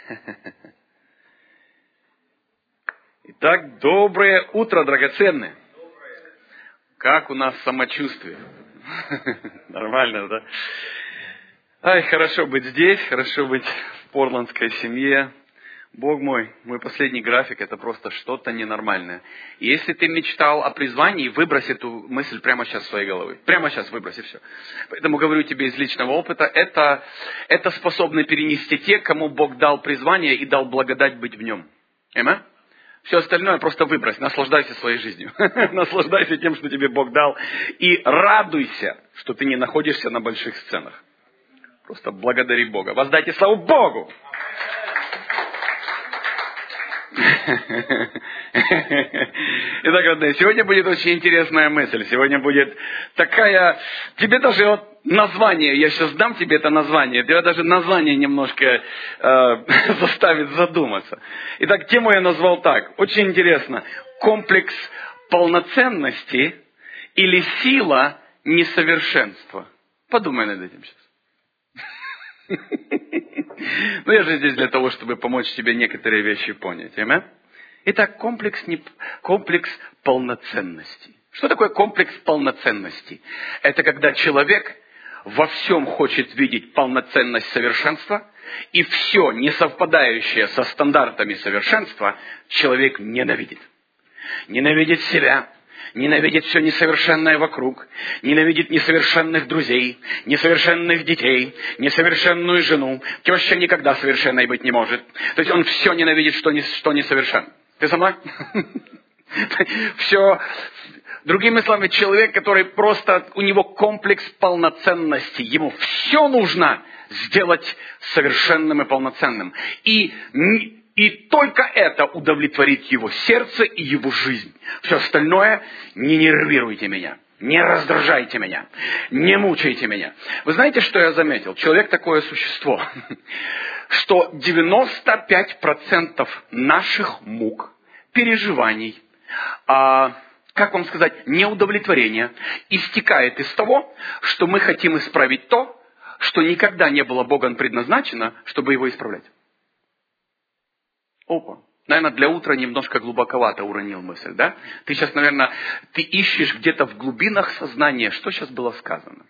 Итак, доброе утро, драгоценные. Как у нас самочувствие? Нормально, да? Ай, хорошо быть здесь, хорошо быть в порландской семье. Бог мой последний график, это просто что-то ненормальное. И если ты мечтал о призвании, выбрось эту мысль прямо сейчас из своей головы. Прямо сейчас выбрось, и все. Поэтому говорю тебе из личного опыта, это способны перенести те, кому Бог дал призвание и дал благодать быть в нем. Аминь? Все остальное просто выбрось, наслаждайся своей жизнью. Наслаждайся тем, что тебе Бог дал. И радуйся, что ты не находишься на больших сценах. Просто благодари Бога. Воздайте славу Богу! Итак, родные, сегодня будет очень интересная мысль. Сегодня будет такая... Тебе даже вот название, я сейчас дам тебе это название, тебя даже название немножко заставит задуматься. Итак, тему я назвал так. Очень интересно. Комплекс полноценности или сила несовершенства. Подумай над этим сейчас. Но я же здесь для того, чтобы помочь тебе некоторые вещи понять. Аминь? Итак, комплекс полноценности. Что такое комплекс полноценности? Это когда человек во всем хочет видеть полноценность совершенства, и все, не совпадающее со стандартами совершенства, человек ненавидит. Ненавидит себя. Ненавидит все несовершенное вокруг, ненавидит несовершенных друзей, несовершенных детей, несовершенную жену. Теща никогда совершенной быть не может. То есть он все ненавидит, что несовершенно. Ты со мной? Все. Другими словами, человек, который просто, у него комплекс полноценности, ему все нужно сделать совершенным и полноценным. И только это удовлетворит его сердце и его жизнь. Все остальное не нервируйте меня, не раздражайте меня, не мучайте меня. Вы знаете, что я заметил? Человек такое существо, что 95% наших мук, переживаний, как вам сказать, неудовлетворения истекает из того, что мы хотим исправить то, что никогда не было Богом предназначено, чтобы его исправлять. Опа. Наверное, для утра немножко глубоковато уронил мысль, да? Ты сейчас, наверное, ты ищешь где-то в глубинах сознания, что сейчас было сказано.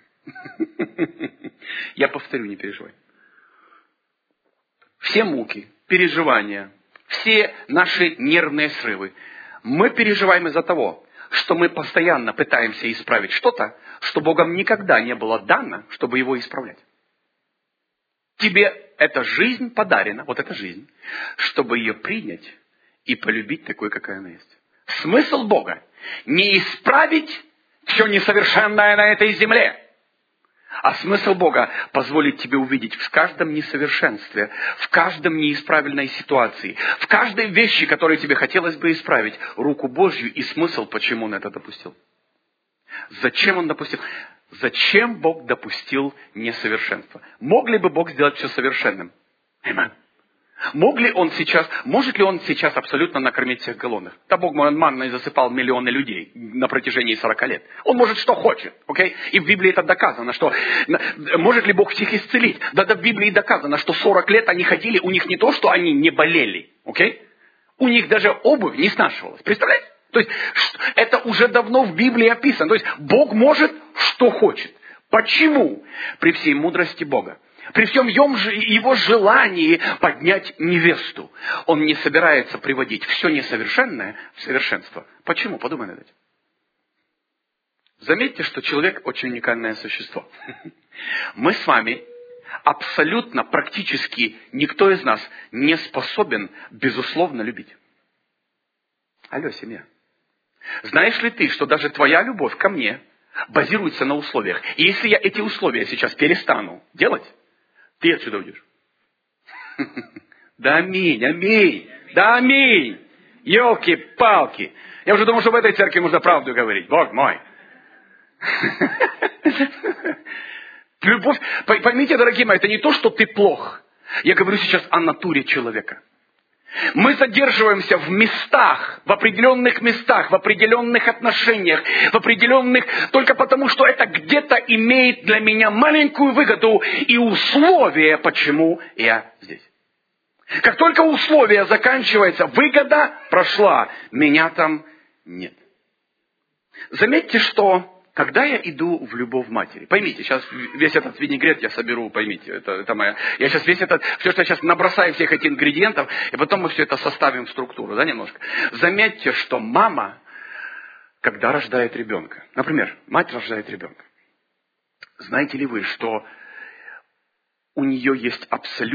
Я повторю, не переживай. Все муки, переживания, все наши нервные срывы, мы переживаем из-за того, что мы постоянно пытаемся исправить что-то, что Богом никогда не было дано, чтобы его исправлять. Тебе эта жизнь подарена, вот эта жизнь, чтобы ее принять и полюбить такой, какая она есть. Смысл Бога не исправить все несовершенное на этой земле, а смысл Бога позволить тебе увидеть в каждом несовершенстве, в каждом неисправленной ситуации, в каждой вещи, которую тебе хотелось бы исправить, руку Божью и смысл, почему Он это допустил. Зачем Он допустил? Зачем Бог допустил несовершенство? Мог ли бы Бог сделать все совершенным? Аминь. Может ли Он сейчас абсолютно накормить всех голодных? Да Бог мой, Он манной засыпал миллионы людей на протяжении 40 лет. Он может что хочет, окей? И в Библии это доказано, что... Может ли Бог всех исцелить? Да в Библии доказано, что 40 лет они ходили, у них не то, что они не болели, окей? У них даже обувь не снашивалась. Представляете? То есть, это уже давно в Библии описано. То есть, Бог может, что хочет. Почему? При всей мудрости Бога. При всем Его желании поднять невесту. Он не собирается приводить все несовершенное в совершенство. Почему? Подумай над этим. Заметьте, что человек очень уникальное существо. Мы с вами абсолютно, практически никто из нас не способен, безусловно, любить. Алло, семья. Знаешь ли ты, что даже твоя любовь ко мне базируется на условиях? И если я эти условия сейчас перестану делать, ты отсюда уйдешь. Да аминь, аминь. Да аминь. Ёлки-палки. Я уже думал, что в этой церкви можно правду говорить. Бог мой. Любовь, поймите, дорогие мои, это не то, что ты плох. Я говорю сейчас о натуре человека. Мы задерживаемся в местах, в определенных местах, в определенных отношениях, в определенных, только потому, что это где-то имеет для меня маленькую выгоду и условия, почему я здесь. Как только условие заканчивается, выгода прошла, меня там нет. Заметьте, что когда я иду в любовь матери, поймите, сейчас весь этот винегрет я соберу, поймите, это моя, я сейчас все, что я сейчас набросаю всех этих ингредиентов, и потом мы все это составим в структуру, да, немножко. Заметьте, что мама, когда рождает ребенка, например, мать рождает ребенка, знаете ли вы, что у нее есть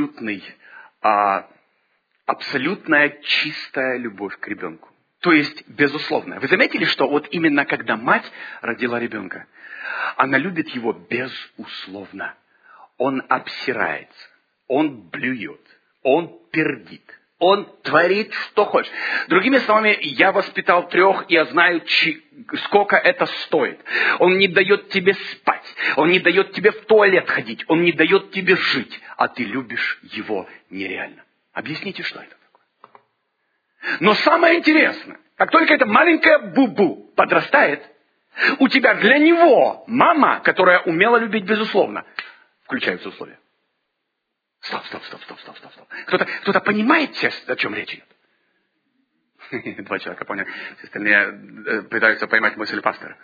абсолютная чистая любовь к ребенку? То есть, безусловно. Вы заметили, что вот именно когда мать родила ребенка, она любит его безусловно. Он обсирается, он блюет, он пердит, он творит, что хочет. Другими словами, я воспитал 3, и я знаю, сколько это стоит. Он не дает тебе спать, он не дает тебе в туалет ходить, он не дает тебе жить, а ты любишь его нереально. Объясните, что это? Но самое интересное, как только эта маленькая бубу подрастает, у тебя для него мама, которая умела любить безусловно, включаются условия. Стоп. Кто-то понимает, о чем речь идет? 2 человека поняли. Все остальные пытаются поймать мысль пастора.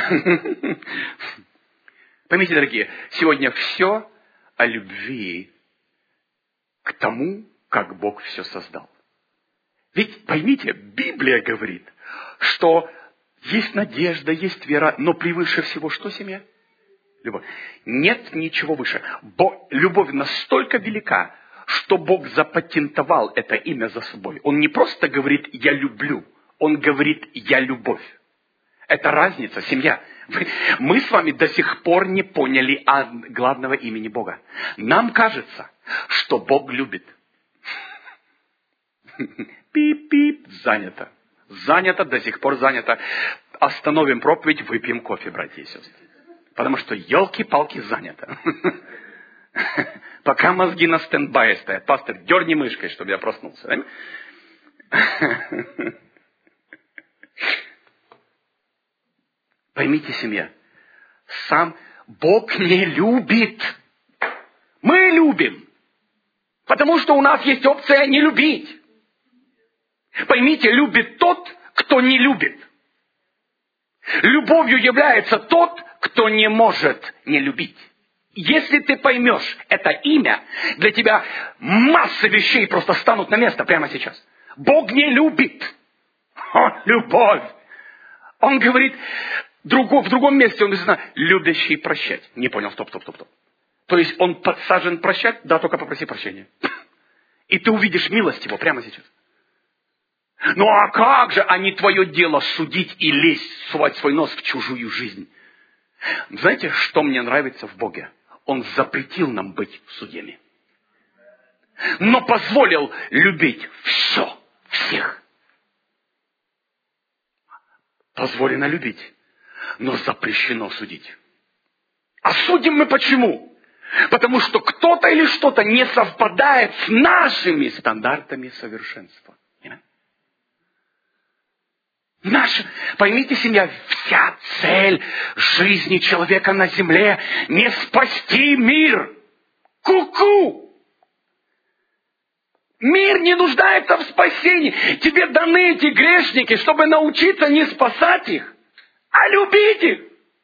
Поймите, дорогие, сегодня все о любви к тому, как Бог все создал. Ведь, поймите, Библия говорит, что есть надежда, есть вера, но превыше всего что семья? Любовь. Нет ничего выше. Любовь настолько велика, что Бог запатентовал это имя за собой. Он не просто говорит «я люблю», Он говорит «я любовь». Это разница, семья. Мы с вами до сих пор не поняли главного имени Бога. Нам кажется, что Бог любит. Пип-пип, занято. Занято, до сих пор занято. Остановим проповедь, выпьем кофе, братья и сестры. Потому что, елки-палки, занято. Пока мозги на стендбае стоят. Пастор, дерни мышкой, чтобы я проснулся. Поймите, семья, сам Бог не любит. Мы любим. Потому что у нас есть опция не любить. Поймите, любит тот, кто не любит. Любовью является тот, кто не может не любить. Если ты поймешь это имя, для тебя масса вещей просто станут на место прямо сейчас. Бог не любит. Любовь. Он говорит, в другом месте он говорит, любящий прощать. Не понял, стоп. То есть он подсажен прощать? Да, только попроси прощения. И ты увидишь милость его прямо сейчас. Ну а как же, а не твое дело судить и лезть, сувать свой нос в чужую жизнь? Знаете, что мне нравится в Боге? Он запретил нам быть судьями. Но позволил любить все, всех. Позволено любить, но запрещено судить. А судим мы почему? Потому что кто-то или что-то не совпадает с нашими стандартами совершенства. Поймите, семья, вся цель жизни человека на земле не спасти мир. Ку-ку! Мир не нуждается в спасении. Тебе даны эти грешники, чтобы научиться не спасать их, а любить их.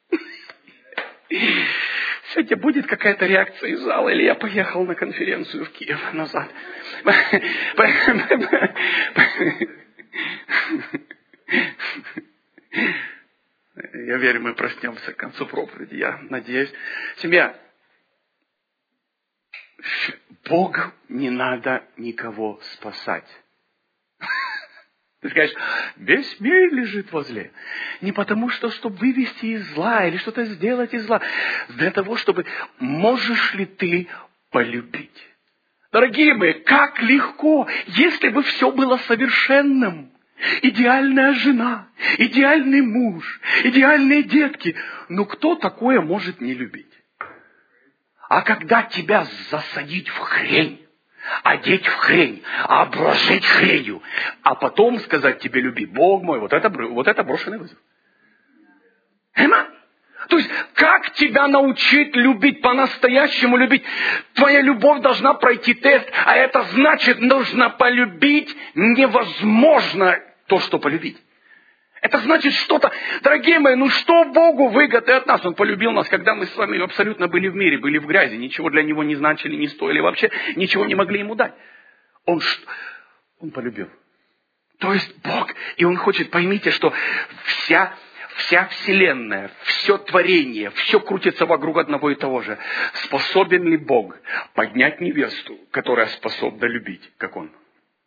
Сегодня будет какая-то реакция из зала, или я поехал на конференцию в Киев назад. Я верю, мы проснемся к концу проповеди, я надеюсь. Семья, Богу не надо никого спасать. Ты скажешь, весь мир лежит возле. Не потому, чтобы вывести из зла или что-то сделать из зла. Для того, чтобы можешь ли ты полюбить. Дорогие мои, как легко, если бы все было совершенным. Идеальная жена, идеальный муж, идеальные детки. Но кто такое может не любить? А когда тебя засадить в хрень, одеть в хрень, обложить хренью, а потом сказать тебе люби, Бог мой, вот это брошенный вызов. То есть, как тебя научить любить, по-настоящему любить? Твоя любовь должна пройти тест, а это значит, нужно полюбить невозможно то, что полюбить. Это значит что-то, дорогие мои, ну что Богу выгоды от нас? Он полюбил нас, когда мы с вами абсолютно были в мире, были в грязи, ничего для Него не значили, не стоили, вообще ничего не могли Ему дать. Он полюбил. То есть Бог, и Он хочет, поймите, что вся Вселенная, все творение, все крутится вокруг одного и того же. Способен ли Бог поднять невесту, которая способна любить, как Он?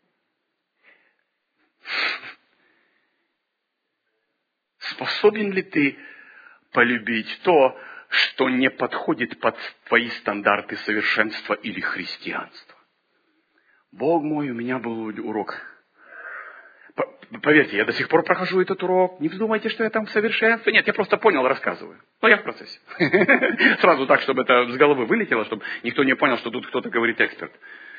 Способен ли ты полюбить то, что не подходит под твои стандарты совершенства или христианства? Бог мой, у меня был урок. Поверьте, я до сих пор прохожу этот урок. Не вздумайте, что я там в совершенстве. Нет, я просто понял, рассказываю. Но я в процессе. Сразу так, чтобы это с головы вылетело, чтобы никто не понял, что тут кто-то говорит эксперт.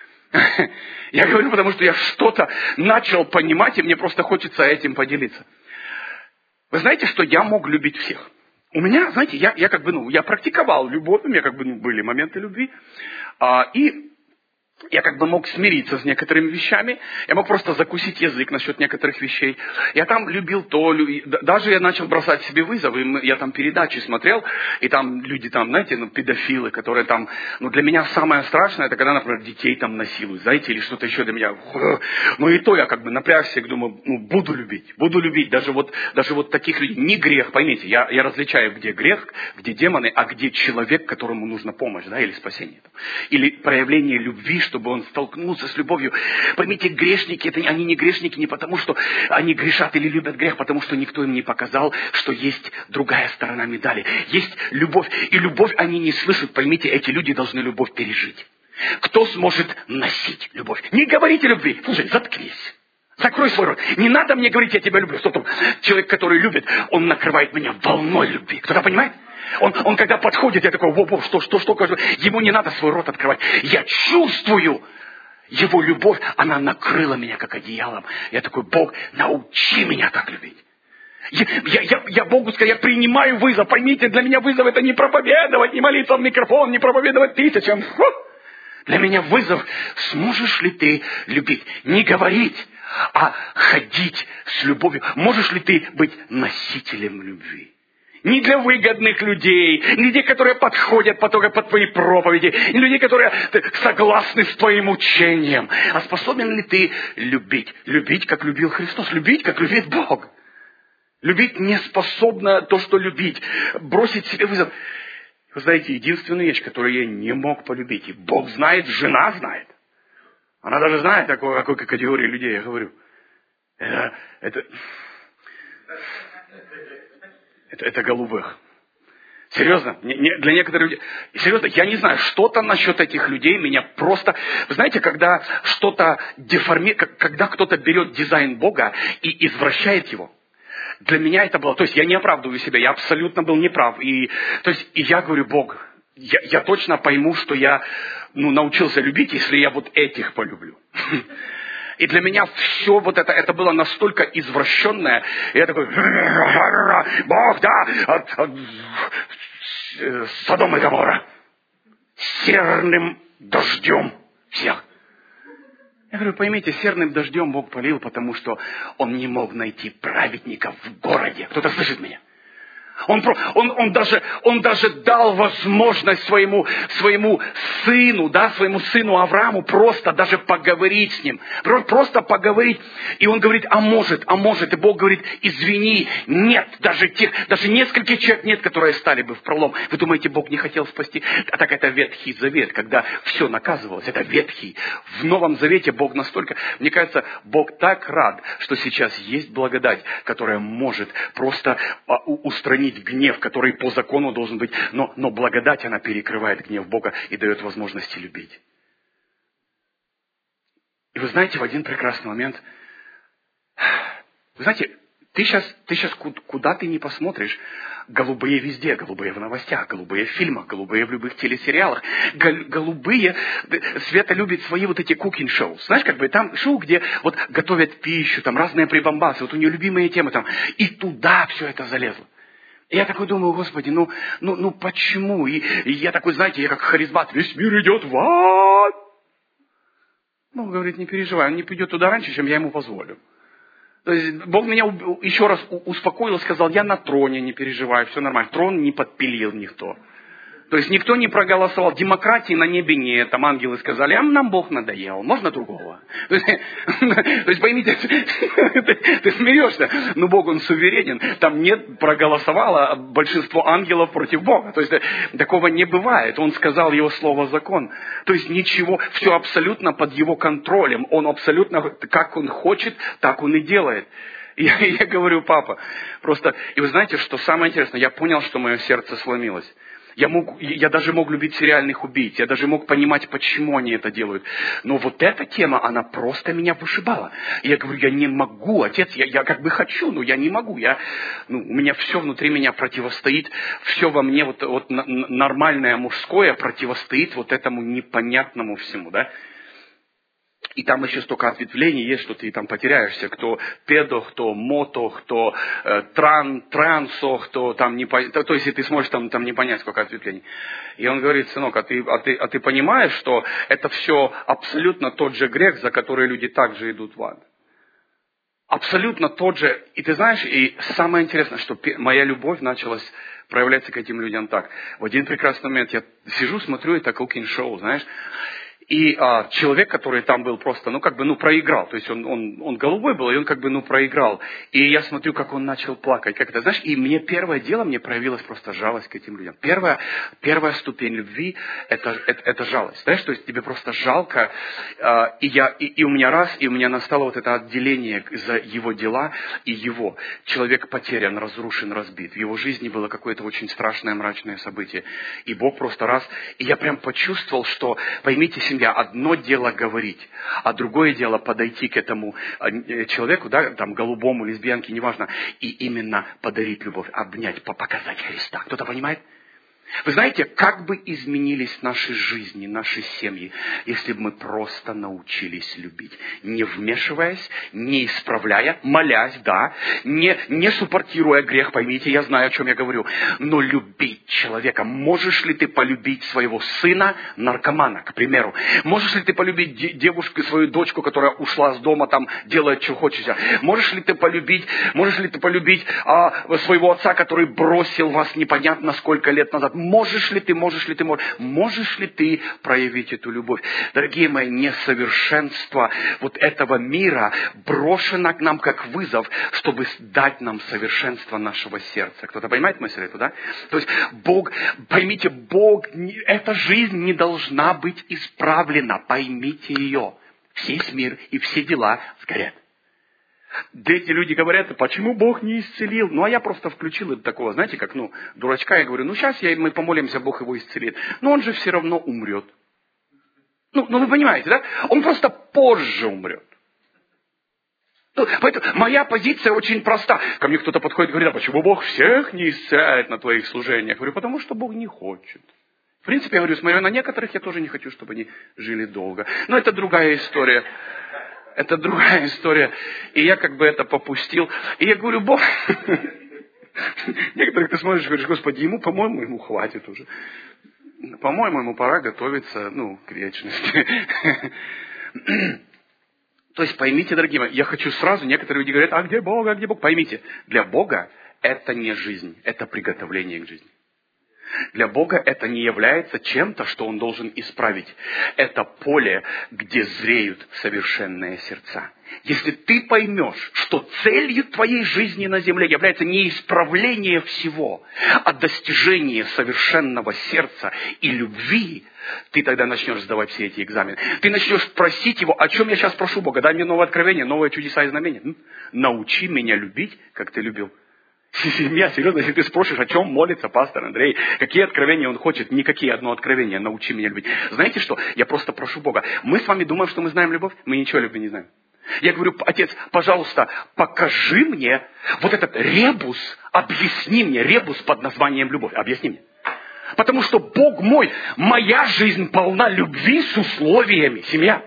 Я говорю, потому что я что-то начал понимать, и мне просто хочется этим поделиться. Вы знаете, что я мог любить всех? У меня, знаете, я практиковал любовь, у меня были моменты любви, и я мог смириться с некоторыми вещами, я мог просто закусить язык насчет некоторых вещей. Я там любил то, даже я начал бросать себе вызовы, я там передачи смотрел, и там люди знаете, педофилы, которые там, для меня самое страшное, это когда, например, детей там насилуют, знаете, или что-то еще для меня. И то я напрягся, думаю, буду любить, даже вот таких людей. Не грех, поймите, я различаю, где грех, где демоны, а где человек, которому нужна помощь, или спасение. Или проявление любви, чтобы он столкнулся с любовью. Поймите, грешники, они не грешники не потому, что они грешат или любят грех, потому что никто им не показал, что есть другая сторона медали. Есть любовь. И любовь они не слышат. Поймите, эти люди должны любовь пережить. Кто сможет носить любовь? Не говорите любви. Слушай, заткнись. Закрой свой рот. Не надо мне говорить, я тебя люблю. Что там? Человек, который любит, он накрывает меня волной любви. Кто-то понимает? Он когда подходит, я такой, что, ему не надо свой рот открывать. Я чувствую его любовь, она накрыла меня как одеялом. Я такой, Бог, научи меня так любить. Я Богу сказал, я принимаю вызов. Поймите, для меня вызов это не проповедовать, не молиться в микрофон, не проповедовать тысячам. Для меня вызов, сможешь ли ты любить? Не говорить, а ходить с любовью. Можешь ли ты быть носителем любви? Не для выгодных людей, не людей, которые подходят под твои проповеди, не людей, которые согласны с твоим учением. А способен ли ты любить? Любить, как любил Христос, любить, как любит Бог. Любить не способно то, что любить. Бросить себе вызов. Вы знаете, единственная вещь, которую я не мог полюбить, и Бог знает, жена знает. Она даже знает, о какой категории людей я говорю. Это голубых. Серьезно, для некоторых людей. Серьезно, я не знаю, что-то насчет этих людей меня просто... Вы знаете, когда что-то деформирует, когда кто-то берет дизайн Бога и извращает его, для меня это было... То есть я не оправдываю себя, я абсолютно был неправ. И я говорю, Бог, я точно пойму, что я научился любить, если я вот этих полюблю. И для меня все это было настолько извращенное. И я такой, Бог, да, Содом и Гоморра. Серным дождем всех. Я говорю, поймите, серным дождем Бог полил, потому что Он не мог найти праведников в городе. Кто-то слышит меня? Он даже дал возможность своему сыну Аврааму просто даже поговорить с ним. Просто поговорить. И он говорит, а может. И Бог говорит, извини, нет, даже нескольких человек нет, которые стали бы в пролом. Вы думаете, Бог не хотел спасти? А так это Ветхий Завет, когда все наказывалось. Это Ветхий. В Новом Завете Бог настолько... Мне кажется, Бог так рад, что сейчас есть благодать, которая может просто устранить гнев, который по закону должен быть, но благодать, она перекрывает гнев Бога и дает возможности любить. И вы знаете, в один прекрасный момент, вы знаете, ты сейчас куда ты не посмотришь, голубые везде, голубые в новостях, голубые в фильмах, голубые в любых телесериалах, голубые, Света любит свои вот эти cooking-шоу. Знаешь, там шоу, где готовят пищу, там разные прибамбасы, у нее любимые темы там, и туда все это залезло. И я такой думаю, Господи, ну почему? И я такой, знаете, я как харизмат, весь мир идет в ад. Ну, он говорит, не переживай, он не пойдет туда раньше, чем я ему позволю. То есть Бог меня еще раз успокоил, сказал, я на троне, не переживай, все нормально. Трон не подпилил никто. То есть никто не проголосовал. Демократии на небе нет. Там ангелы сказали, а нам Бог надоел. Можно другого? То есть поймите, ты смеешься. Но Бог, Он суверенен. Там нет проголосовало большинство ангелов против Бога. То есть такого не бывает. Он сказал Его слово закон. То есть ничего, все абсолютно под Его контролем. Он абсолютно, как Он хочет, так Он и делает. Я говорю, папа, просто... И вы знаете, что самое интересное? Я понял, что мое сердце сломилось. Я даже мог любить сериальных убийц, я даже мог понимать, почему они это делают. Но вот эта тема, она просто меня вышибала. И я говорю, я не могу, отец, я как бы хочу, но я не могу. У меня все внутри меня противостоит, все во мне, вот нормальное мужское противостоит вот этому непонятному всему, да. И там еще столько ответвлений есть, что ты там потеряешься. Кто педо, кто мото, кто трансо, кто там не понять. То есть, и ты сможешь там не понять, сколько ответвлений. И он говорит, сынок, а ты понимаешь, что это все абсолютно тот же грех, за который люди также идут в ад? Абсолютно тот же. И ты знаешь, и самое интересное, что моя любовь началась проявляться к этим людям так. В один прекрасный момент я сижу, смотрю это кукинг-шоу, знаешь. И человек, который там был просто, проиграл. То есть он голубой был, и он проиграл. И я смотрю, как он начал плакать. Как это, знаешь, и мне первое дело, мне проявилась просто жалость к этим людям. Первая ступень любви это жалость. Знаешь, то есть тебе просто жалко. И у меня настало вот это отделение за его дела и его. Человек потерян, разрушен, разбит. В его жизни было какое-то очень страшное, мрачное событие. И Бог просто раз... И я прям почувствовал, что, поймите, одно дело говорить, а другое дело подойти к этому человеку, да, там, голубому, лесбиянке, неважно, и именно подарить любовь, обнять, показать Христа. Кто-то понимает? Вы знаете, как бы изменились наши жизни, наши семьи, если бы мы просто научились любить, не вмешиваясь, не исправляя, молясь, да, не суппортируя грех, поймите, я знаю, о чем я говорю, но любить человека. Можешь ли ты полюбить своего сына, наркомана, к примеру? Можешь ли ты полюбить девушку, свою дочку, которая ушла с дома, там, делает, что хочешь? Можешь ли ты полюбить своего отца, который бросил вас непонятно сколько лет назад? Можешь ли ты проявить эту любовь? Дорогие мои, несовершенство вот этого мира брошено к нам как вызов, чтобы дать нам совершенство нашего сердца. Кто-то понимает мысль эту, да? То есть Бог, эта жизнь не должна быть исправлена. Поймите ее. Весь мир и все дела сгорят. Да эти люди говорят, почему Бог не исцелил? А я просто включил это такого, знаете, как, дурачка, я говорю, сейчас мы помолимся, Бог его исцелит. Но он же все равно умрет. Вы понимаете, да? Он просто позже умрет. Поэтому моя позиция очень проста. Ко мне кто-то подходит и говорит, почему Бог всех не исцеляет на твоих служениях? Я говорю, потому что Бог не хочет. В принципе, я говорю, смотря на некоторых, я тоже не хочу, чтобы они жили долго. Но это другая история. Это другая история. И я это попустил. И я говорю, Бог... Некоторых ты смотришь и говоришь, Господи, ему хватит уже. По-моему, ему пора готовиться, к вечности. То есть, поймите, дорогие мои, я хочу сразу, некоторые люди говорят, а где Бог, а где Бог? Поймите, для Бога это не жизнь, это приготовление к жизни. Для Бога это не является чем-то, что Он должен исправить. Это поле, где зреют совершенные сердца. Если ты поймешь, что целью твоей жизни на земле является не исправление всего, а достижение совершенного сердца и любви, ты тогда начнешь сдавать все эти экзамены. Ты начнешь просить Его, о чем я сейчас прошу Бога? Дай мне новое откровение, новые чудеса и знамения. Научи меня любить, как ты любил. Семья, серьезно, если ты спросишь, о чем молится пастор Андрей, какие откровения он хочет, никакие, одно откровение, научи меня любить. Знаете что? Я просто прошу Бога. Мы с вами думаем, что мы знаем любовь, мы ничего о любви не знаем. Я говорю, Отец, пожалуйста, покажи мне вот этот ребус, объясни мне ребус под названием любовь, объясни мне. Потому что, Бог мой, моя жизнь полна любви с условиями, семья.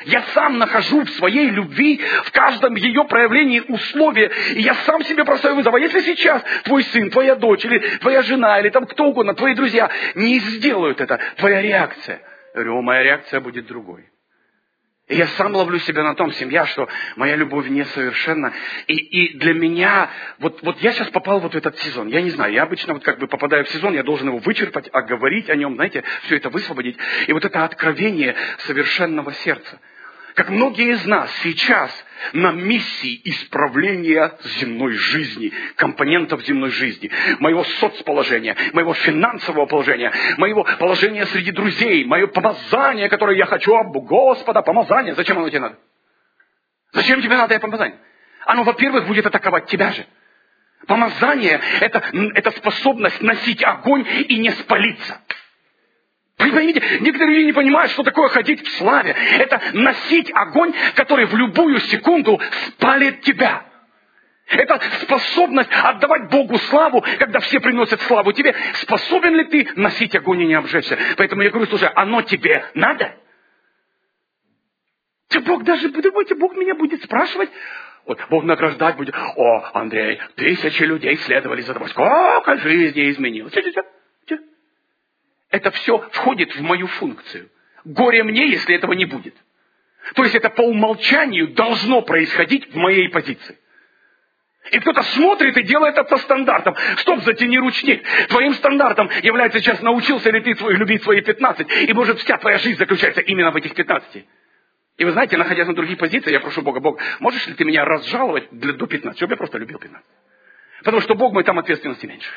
Я сам нахожу в своей любви, в каждом ее проявлении условия, и я сам себе бросаю вызов. А если сейчас твой сын, твоя дочь, или твоя жена, или там кто угодно, твои друзья не сделают это, твоя реакция? Я говорю, моя реакция будет другой. И я сам ловлю себя на том, семья, что моя любовь несовершенна. И для меня, вот я сейчас попал вот в этот сезон. Я не знаю, я обычно вот как бы попадаю в сезон, я должен его вычерпать, оговорить о нем, знаете, все это высвободить. И вот это откровение совершенного сердца. Как многие из нас сейчас на миссии исправления земной жизни, компонентов земной жизни, моего соцположения, моего финансового положения, моего положения среди друзей, мое помазание, которое я хочу об Господа, помазание. Зачем оно тебе надо? Зачем тебе надо это помазание? Оно, во-первых, будет атаковать тебя же. Помазание – это способность носить огонь и не спалиться. Вы поймите, некоторые люди не понимают, что такое ходить в славе. Это носить огонь, который в любую секунду спалит тебя. Это способность отдавать Богу славу, когда все приносят славу тебе. Способен ли ты носить огонь и не обжечься? Поэтому я говорю, слушай, оно тебе надо? Бог даже, думаете, Бог меня будет спрашивать? Вот, Бог награждать будет. О, Андрей, 1000 людей следовали за тобой. Сколько жизни изменилось? Это все входит в мою функцию. Горе мне, если этого не будет. То есть это по умолчанию должно происходить в моей позиции. И кто-то смотрит и делает это стандартом. Стоп, затяни ручник. Твоим стандартом является сейчас, научился ли ты любить свои 15. И может вся твоя жизнь заключается именно в этих 15. И вы знаете, находясь на других позициях, я прошу Бога, Бог, можешь ли ты меня разжаловать до 15, чтобы я просто любил 15? Потому что Бог мой, там ответственности меньше.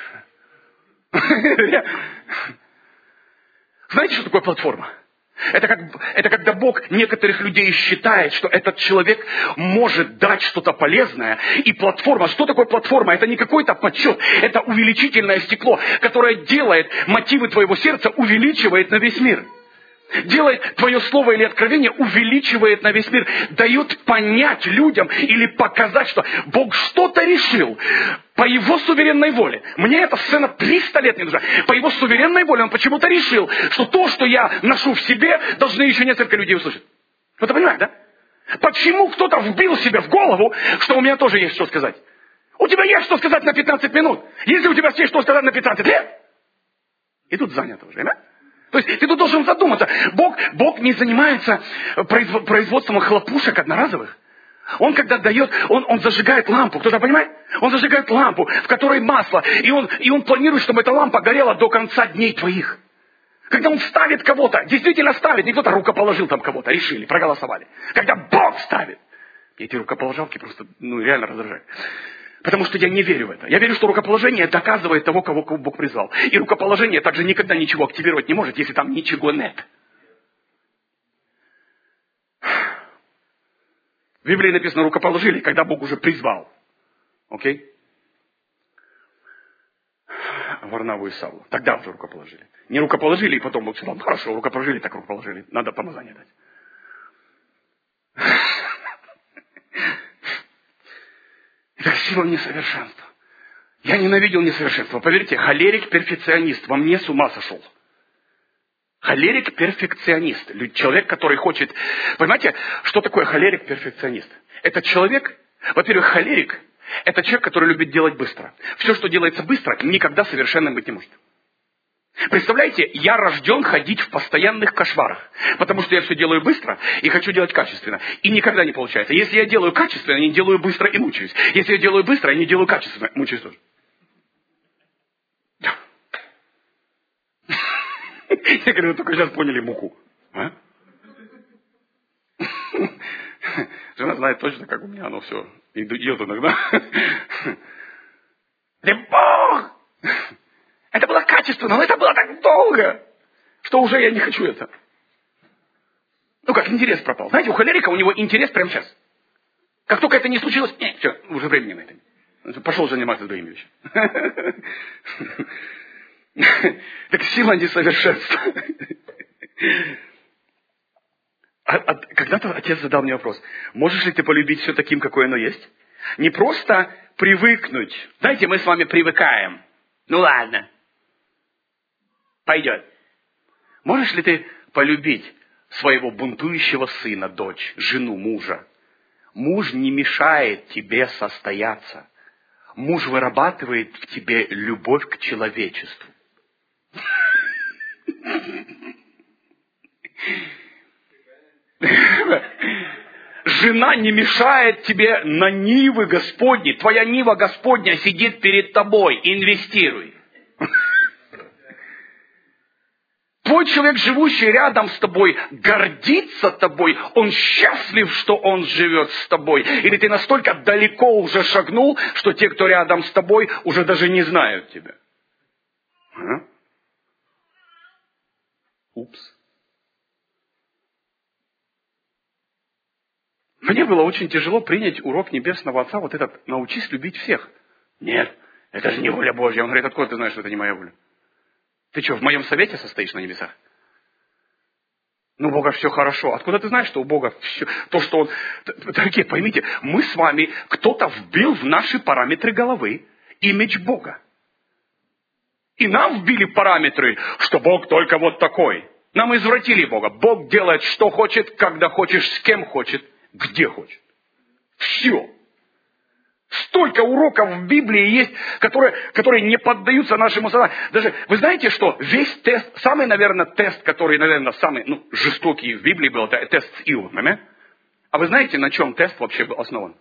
Знаете, что такое платформа? Это когда Бог некоторых людей считает, что этот человек может дать что-то полезное. И платформа, что такое платформа? Это не какой-то подсчет, это увеличительное стекло, которое делает мотивы твоего сердца, увеличивает на весь мир. Делает твое слово или откровение, увеличивает на весь мир, дает понять людям или показать, что Бог что-то решил по Его суверенной воле. Мне эта сцена 300 лет не нужна. По Его суверенной воле Он почему-то решил, что то, что я ношу в себе, должны еще несколько людей услышать. Вы это понимаете, да? Почему кто-то вбил себе в голову, что у меня тоже есть что сказать? У тебя есть что сказать на 15 минут. Если у тебя есть что сказать на 15 лет, и тут занято уже, да? То есть ты тут должен задуматься. Бог не занимается производством хлопушек одноразовых. Он когда дает, он зажигает лампу. Кто-то понимает? Он зажигает лампу, в которой масло. И он планирует, чтобы эта лампа горела до конца дней твоих. Когда он ставит кого-то, действительно ставит, не кто-то рукоположил там кого-то, решили, проголосовали. Когда Бог ставит. Эти рукоположалки просто реально раздражают. Потому что я не верю в это. Я верю, что рукоположение доказывает того, кого Бог призвал. И рукоположение также никогда ничего активировать не может, если там ничего нет. В Библии написано, рукоположили, когда Бог уже призвал. Окей? Варнаву и Савлу. Тогда уже рукоположили. Не рукоположили, и потом Бог сказал, ну хорошо, рукоположили, так рукоположили. Надо помазание дать. Это сила несовершенства. Я ненавидел несовершенство. Поверьте, холерик-перфекционист во мне с ума сошел. Холерик-перфекционист. Человек, который хочет... Понимаете, что такое холерик-перфекционист? Это человек... Во-первых, холерик – это человек, который любит делать быстро. Все, что делается быстро, никогда совершенным быть не может. Представляете, я рожден ходить в постоянных кошмарах, потому что я все делаю быстро и хочу делать качественно. И никогда не получается. Если я делаю качественно, я не делаю быстро и мучаюсь. Если я делаю быстро, я не делаю качественно, мучаюсь тоже. Я говорю, вы только сейчас поняли муку. А? Жена знает точно, как у меня оно все идет иногда. Да Бог! Это было качественно, но это было так долго, что уже я не хочу это. Ну как, интерес пропал. Знаете, у холерика у него интерес прямо сейчас. Как только это не случилось, все, уже времени на это. Пошел заниматься другими вещами. Так сила несовершенства. Когда-то отец задал мне вопрос. Можешь ли ты полюбить все таким, какое оно есть? Не просто привыкнуть. Знаете, мы с вами привыкаем. Ну ладно. Пойдет. Можешь ли ты полюбить своего бунтующего сына, дочь, жену, мужа. Муж не мешает тебе состояться. Муж вырабатывает в тебе любовь к человечеству. Жена не мешает тебе на нивы Господни. Твоя нива Господня сидит перед тобой. Инвестируй. Твой человек, живущий рядом с тобой, гордится тобой. Он счастлив, что он живет с тобой. Или ты настолько далеко уже шагнул, что те, кто рядом с тобой, уже даже не знают тебя. А? Упс. Мне было очень тяжело принять урок Небесного Отца, вот этот «научись любить всех». Нет, это же не воля Божья. Он говорит, откуда ты знаешь, что это не моя воля? Ты что, в моем совете состоишь на небесах? Ну, у Бога все хорошо. Откуда ты знаешь, что у Бога все... То, что Он... Дорогие, поймите, мы с вами, кто-то вбил в наши параметры головы имидж Бога. И нам вбили параметры, что Бог только вот такой. Нам извратили Бога. Бог делает, что хочет, когда хочет, с кем хочет, где хочет. Все. Столько уроков в Библии есть, которые не поддаются нашему сознанию. Даже, вы знаете, что весь тест, самый, наверное, тест, который, наверное, самый жестокий в Библии был, это тест с Иовом. А вы знаете, на чем тест вообще был основан?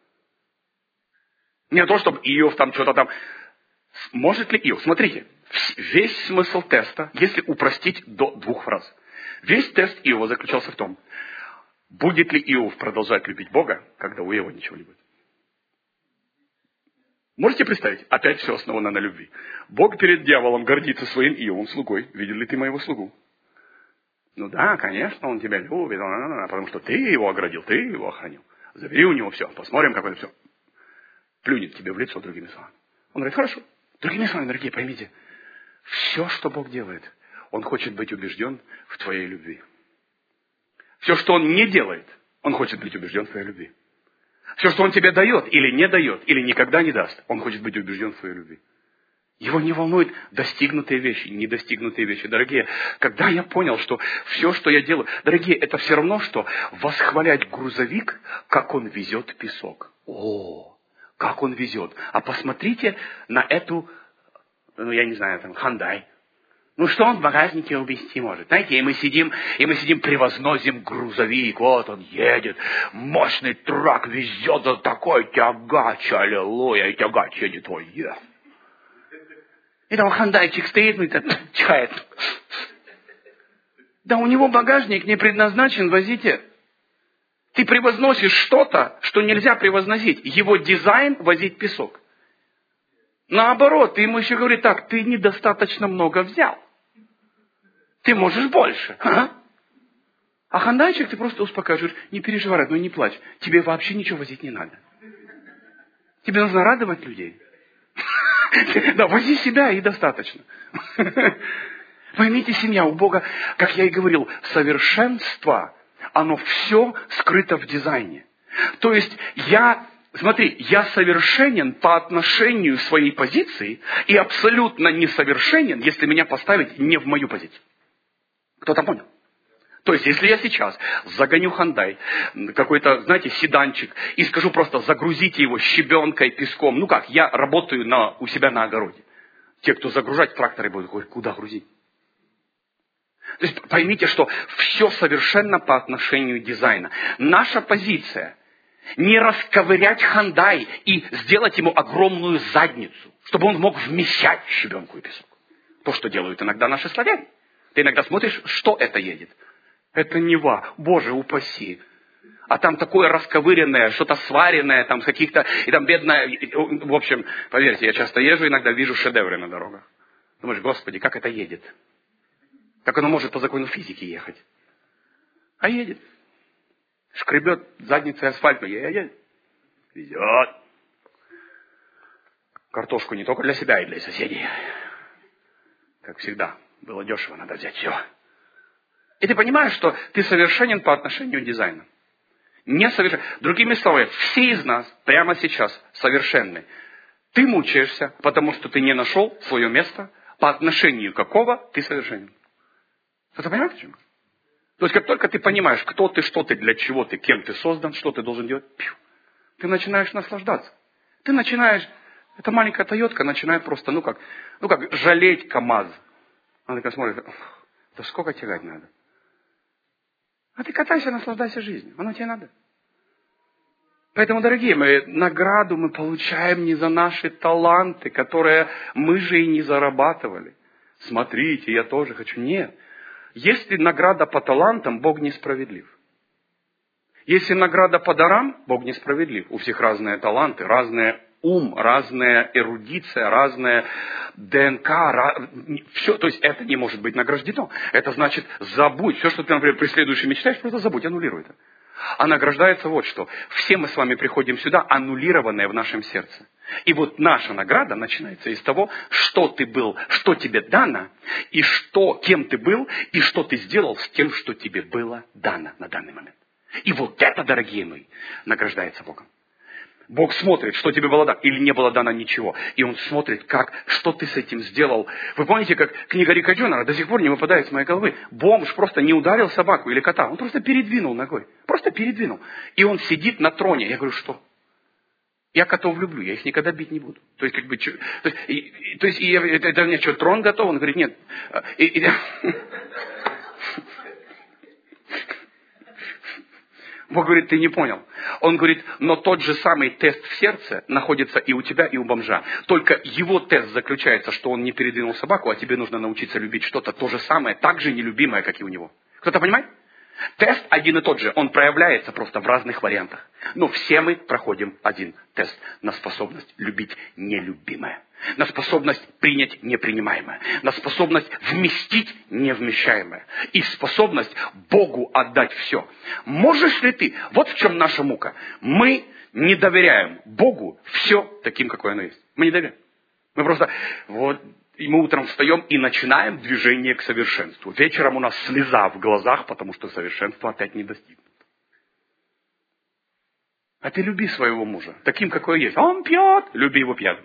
Не то, чтобы Иов там что-то там... Может ли Иов? Смотрите, весь смысл теста, если упростить до 2 фраз. Весь тест Иова заключался в том, будет ли Иов продолжать любить Бога, когда у Иова ничего не будет. Можете представить? Опять все основано на любви. Бог перед дьяволом гордится своим Иовом, слугой. Видел ли ты моего слугу? Ну да, конечно, он тебя любит, потому что ты его оградил, ты его охранил. Забери у него все, посмотрим, как это все. Плюнет тебе в лицо, другими словами. Он говорит, хорошо. Другими словами, дорогие, поймите, все, что Бог делает, Он хочет быть убежден в твоей любви. Все, что Он не делает, Он хочет быть убежден в твоей любви. Все, что Он тебе дает или не дает, или никогда не даст, Он хочет быть убежден в своей любви. Его не волнуют достигнутые вещи, недостигнутые вещи. Дорогие, когда я понял, что все, что я делаю... Дорогие, это все равно, что восхвалять грузовик, как он везет песок. О, как он везет. А посмотрите на эту, я не знаю, там, Hyundai. Что он в багажнике увезти может? Знаете, и мы сидим, превозносим грузовик, вот он едет, мощный трак везет, вот такой тягач, аллилуйя, и тягач едет, ой, yes. И там хандайчик стоит, чихает. Да у него багажник не предназначен, возите. Ты превозносишь что-то, что нельзя превозносить. Его дизайн возить песок. Наоборот, ты ему еще говоришь, так, ты недостаточно много взял. Ты можешь больше. А хандайчик ты просто успокаиваешь, не переживай, не плачь. Тебе вообще ничего возить не надо. Тебе нужно радовать людей. Да, вози себя и достаточно. Поймите, семья у Бога, как я и говорил, совершенство, оно все скрыто в дизайне. То есть я совершенен по отношению к своей позиции и абсолютно несовершенен, если меня поставить не в мою позицию. Кто-то понял? То есть, если я сейчас загоню Hyundai, какой-то, седанчик, и скажу просто, загрузите его щебенкой, песком. Я работаю у себя на огороде. Те, кто загружать тракторы будут, говорят, куда грузить? То есть, поймите, что все совершенно по отношению дизайна. Наша позиция не расковырять Hyundai и сделать ему огромную задницу, чтобы он мог вмещать щебенку и песок. То, что делают иногда наши славяне. Ты иногда смотришь, что это едет. Это Нева, Боже упаси. А там такое расковыренное, что-то сваренное, там с каких-то, и там бедное, в общем, поверьте, я часто езжу, иногда вижу шедевры на дорогах. Думаешь, Господи, как это едет? Как оно может по закону физики ехать? А едет. Шкребет задницей асфальт, едет. Везет. Картошку не только для себя, и для соседей. Как всегда, было дешево, надо взять все. И ты понимаешь, что ты совершенен по отношению к дизайну. Несовершенен. Другими словами, все из нас прямо сейчас совершенны. Ты мучаешься, потому что ты не нашел свое место, по отношению какого ты совершенен. Кто-то понимает, почему? То есть, как только ты понимаешь, кто ты, что ты, для чего ты, кем ты создан, что ты должен делать, ты начинаешь наслаждаться. Ты начинаешь, эта маленькая Тойотка начинает просто, как жалеть КамАЗ. Она такая смотрит, да сколько тягать надо? А ты катайся, наслаждайся жизнью. Оно тебе надо. Поэтому, дорогие мои, награду мы получаем не за наши таланты, которые мы же и не зарабатывали. Смотрите, я тоже хочу. Нет. Если награда по талантам, Бог несправедлив. Если награда по дарам, Бог несправедлив. У всех разные таланты, разный ум, разная эрудиция, разная ДНК. Все, то есть это не может быть награждено. Это значит забудь. Все, что ты, например, преследуешь и мечтаешь, просто забудь, аннулируй это. А награждается вот что. Все мы с вами приходим сюда, аннулированное в нашем сердце. И вот наша награда начинается из того, что ты был, что тебе дано, и кем ты был, и что ты сделал с тем, что тебе было дано на данный момент. И вот это, дорогие мои, награждается Богом. Бог смотрит, что тебе было дано, или не было дано ничего. И Он смотрит, что ты с этим сделал. Вы помните, как книга Рика Джоннера до сих пор не выпадает с моей головы. Бомж просто не ударил собаку или кота. Он просто передвинул ногой. Просто передвинул. И он сидит на троне. Я говорю, что? Я котов люблю, я их никогда бить не буду. То есть, это мне что, трон готов? Он говорит, нет. Бог говорит, ты не понял. Он говорит, но тот же самый тест в сердце находится и у тебя, и у бомжа. Только его тест заключается, что он не передвинул собаку, а тебе нужно научиться любить что-то то же самое, так же нелюбимое, как и у него. Кто-то понимает? Тест один и тот же, он проявляется просто в разных вариантах. Но все мы проходим один тест на способность любить нелюбимое. На способность принять непринимаемое. На способность вместить невмещаемое. И способность Богу отдать все. Можешь ли ты? Вот в чем наша мука. Мы не доверяем Богу все таким, какое оно есть. Мы не доверяем. Мы просто... И мы утром встаем и начинаем движение к совершенству. Вечером у нас слеза в глазах, потому что совершенство опять не достигнуто. А ты люби своего мужа, таким, какой есть. Он пьет, люби его пьяным.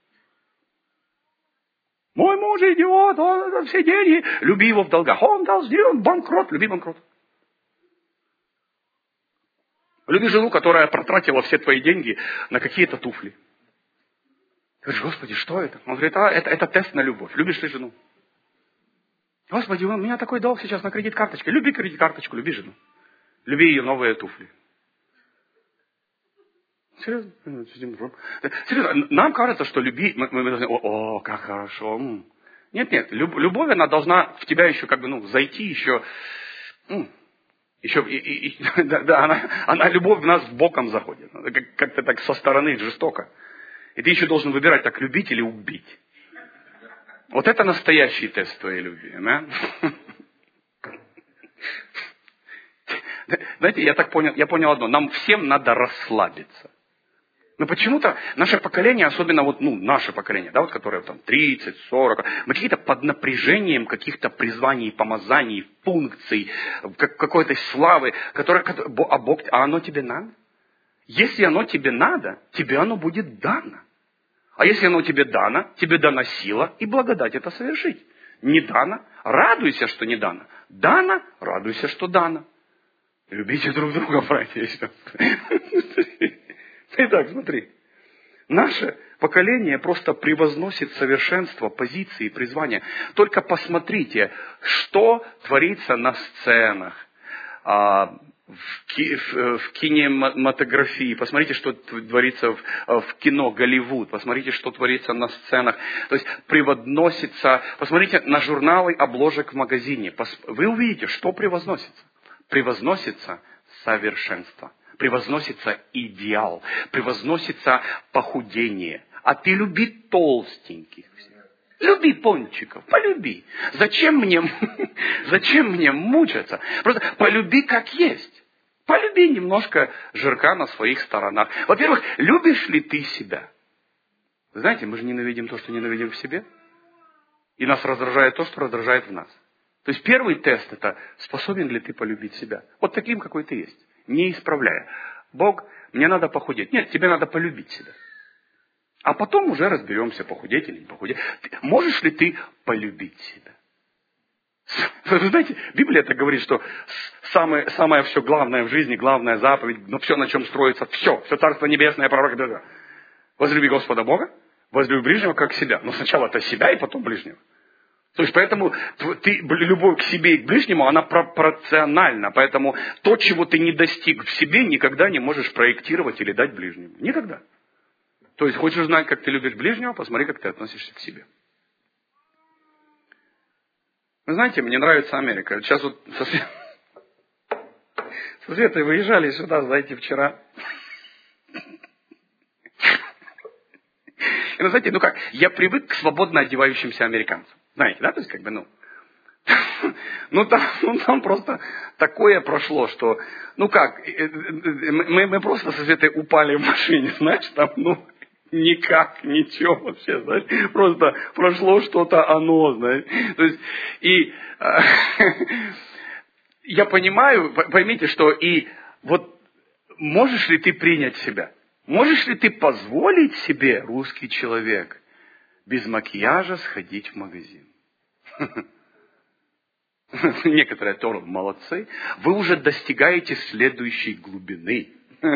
Мой муж идиот, он все деньги, люби его в долгах. Он должник, он банкрот, люби банкрот. Люби жену, которая протратила все твои деньги на какие-то туфли. Ты говоришь, Господи, что это? Он говорит, это тест на любовь. Любишь ты жену? Господи, у меня такой долг сейчас на кредит-карточке. Люби кредит-карточку, люби жену. Люби ее новые туфли. Серьезно? Серьезно, нам кажется, что любить, мы должны, как хорошо. Нет, любовь, она должна в тебя еще зайти еще, она любовь в нас боком заходит. Как-то так со стороны жестоко. И ты еще должен выбирать, так любить или убить. Вот это настоящий тест твоей любви. Да? Знаете, я понял одно. Нам всем надо расслабиться. Но почему-то наше поколение, особенно наше поколение, да, которое 30, 40, мы какие-то под напряжением каких-то призваний, помазаний, функций, какой-то славы, а оно тебе надо? Если оно тебе надо, тебе оно будет дано. А если оно тебе дано сила и благодать это совершить. Не дано, радуйся, что не дано. Дано, радуйся, что дано. Любите друг друга, братья и сестры. Итак, смотри. Наше поколение просто превозносит совершенство, позиции, призвания. Только посмотрите, что творится на сценах, в кинематографии. Посмотрите, что творится в кино, Голливуд. Посмотрите, что творится на сценах. То есть превозносится. Посмотрите на журналы обложек в магазине. Вы увидите, что превозносится. Превозносится совершенство. Превозносится идеал. Превозносится похудение. А ты люби толстеньких. Люби пончиков, полюби. Зачем мне мучаться? Просто полюби как есть. Полюби немножко жирка на своих сторонах. Во-первых, любишь ли ты себя? Вы знаете, мы же ненавидим то, что ненавидим в себе. И нас раздражает то, что раздражает в нас. То есть первый тест это, способен ли ты полюбить себя? Вот таким, какой ты есть. Не исправляя. Бог, мне надо похудеть. Нет, тебе надо полюбить себя. А потом уже разберемся, похудеть или не похудеть. Можешь ли ты полюбить себя? Вы знаете, Библия это говорит, что самое все главное в жизни, главная заповедь, но все, на чем строится, все Царство Небесное, пророк, возлюби Господа Бога, возлюби ближнего как себя. Но сначала это себя и потом ближнего. То есть, поэтому любовь к себе и к ближнему, она пропорциональна. Поэтому то, чего ты не достиг в себе, никогда не можешь проектировать или дать ближнему. Никогда. То есть, хочешь знать, как ты любишь ближнего, посмотри, как ты относишься к себе. Вы знаете, мне нравится Америка. Сейчас вот со Светой выезжали сюда, знаете, вчера. И вы знаете, я привык к свободно одевающимся американцам. Знаете, да? То есть, там просто такое прошло, что, мы просто со Светой упали в машине, знаешь, там, никак, ничего вообще, знаешь, просто прошло что-то оно, знаешь. То есть, я понимаю, поймите, что можешь ли ты принять себя? Можешь ли ты позволить себе, русский человек, без макияжа сходить в магазин? Некоторые тоже молодцы. Вы уже достигаете следующей глубины.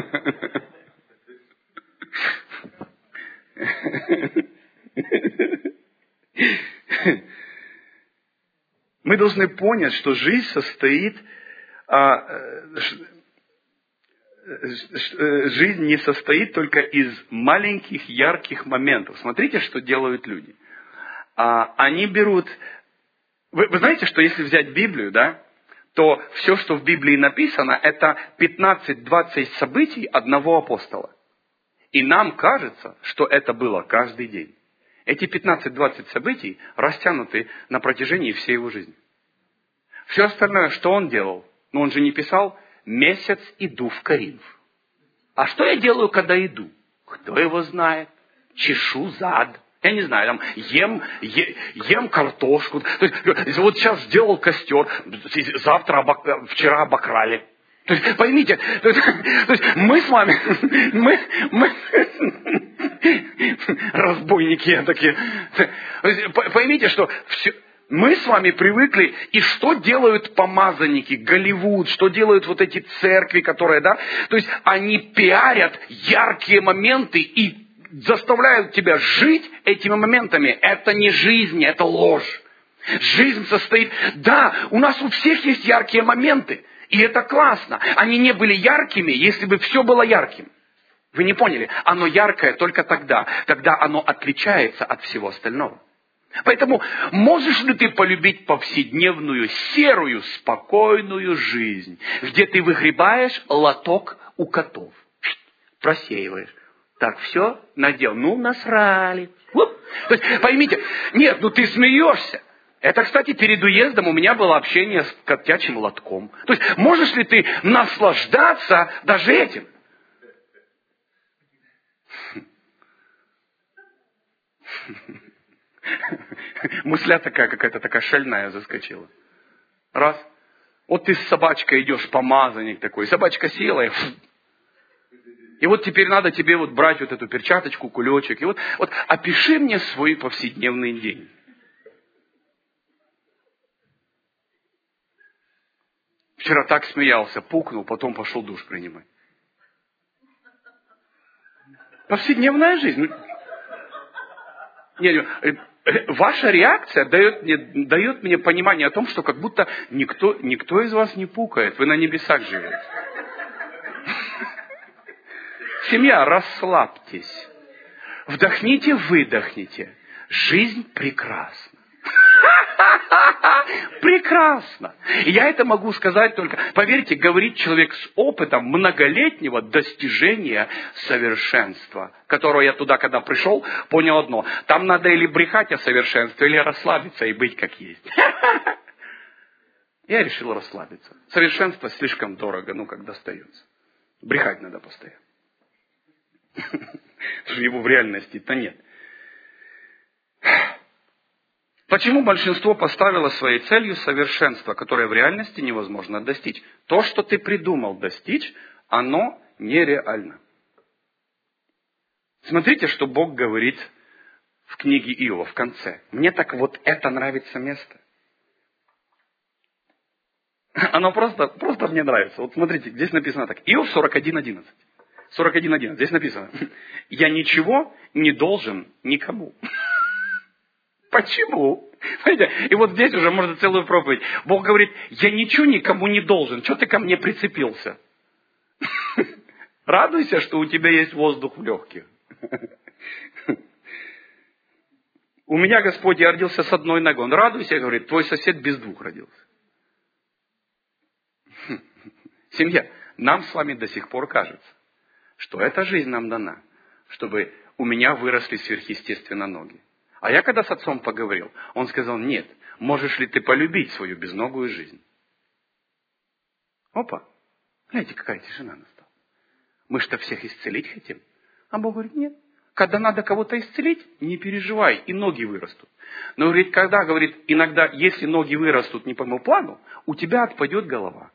Мы должны понять, что жизнь жизнь не состоит только из маленьких ярких моментов. Смотрите, что делают люди. Они берут... Вы знаете, что если взять Библию, да, то все, что в Библии написано, это 15-20 событий одного апостола. И нам кажется, что это было каждый день. Эти 15-20 событий растянуты на протяжении всей его жизни. Все остальное, что он делал? Он же не писал: месяц иду в Коринф. А что я делаю, когда иду? Кто его знает? Чешу зад. Я не знаю, там, ем картошку. То есть, вот сейчас сделал костер, вчера обокрали. То есть, поймите, то есть мы с вами, мы разбойники такие. Поймите, что мы с вами привыкли, и что делают помазанники, Голливуд, что делают вот эти церкви, которые, да, то есть они пиарят яркие моменты и заставляют тебя жить этими моментами. Это не жизнь, это ложь. Жизнь состоит... Да, у нас у всех есть яркие моменты. И это классно. Они не были яркими, если бы все было ярким. Вы не поняли? Оно яркое только тогда, когда оно отличается от всего остального. Поэтому можешь ли ты полюбить повседневную, серую, спокойную жизнь, где ты выгребаешь лоток у котов, просеиваешь? Так, все, надел. Насрали. То есть, поймите, нет, ты смеешься. Это, кстати, перед уездом у меня было общение с котячим лотком. То есть, можешь ли ты наслаждаться даже этим? Мысля какая-то такая шальная заскочила. Раз. Вот ты с собачкой идешь, помазанник такой. Собачка села и... И вот теперь надо тебе брать эту перчаточку, кулечек. И вот опиши мне свой повседневный день. Вчера так смеялся, пукнул, потом пошел душ принимать. Повседневная жизнь. Ваша реакция дает мне понимание о том, что как будто никто из вас не пукает. Вы на небесах живете. Семья, расслабьтесь. Вдохните, выдохните. Жизнь прекрасна. Прекрасно. И я это могу сказать только, поверьте, говорит человек с опытом многолетнего достижения совершенства, которого я туда, когда пришел, понял одно. Там надо или брехать о совершенстве, или расслабиться и быть как есть. Я решил расслабиться. Совершенство слишком дорого, как достается. Брехать надо постоянно. Его в реальности-то нет. Почему большинство поставило своей целью совершенство, которое в реальности невозможно достичь? То, что ты придумал достичь, оно нереально. Смотрите, что Бог говорит в книге Иова в конце. Мне так это нравится место. Оно просто мне нравится. Вот смотрите, здесь написано так. Иов 41:11. 41:11. Здесь написано. Я ничего не должен никому. Почему? Понимаете? И вот здесь уже можно целую проповедь. Бог говорит, я ничего никому не должен. Что ты ко мне прицепился? Радуйся, что у тебя есть воздух в легких. У меня, Господь, я родился с одной ногой. Он радуйся, говорит, твой сосед без двух родился. Семья, нам с вами до сих пор кажется, что эта жизнь нам дана, чтобы у меня выросли сверхъестественно ноги. А я когда с отцом поговорил, он сказал, нет, можешь ли ты полюбить свою безногую жизнь? Опа, знаете, какая тишина настала. Мы что, всех исцелить хотим? А Бог говорит, нет. Когда надо кого-то исцелить, не переживай, и ноги вырастут. Но говорит, когда, говорит, иногда, если ноги вырастут не по моему плану, у тебя отпадет голова.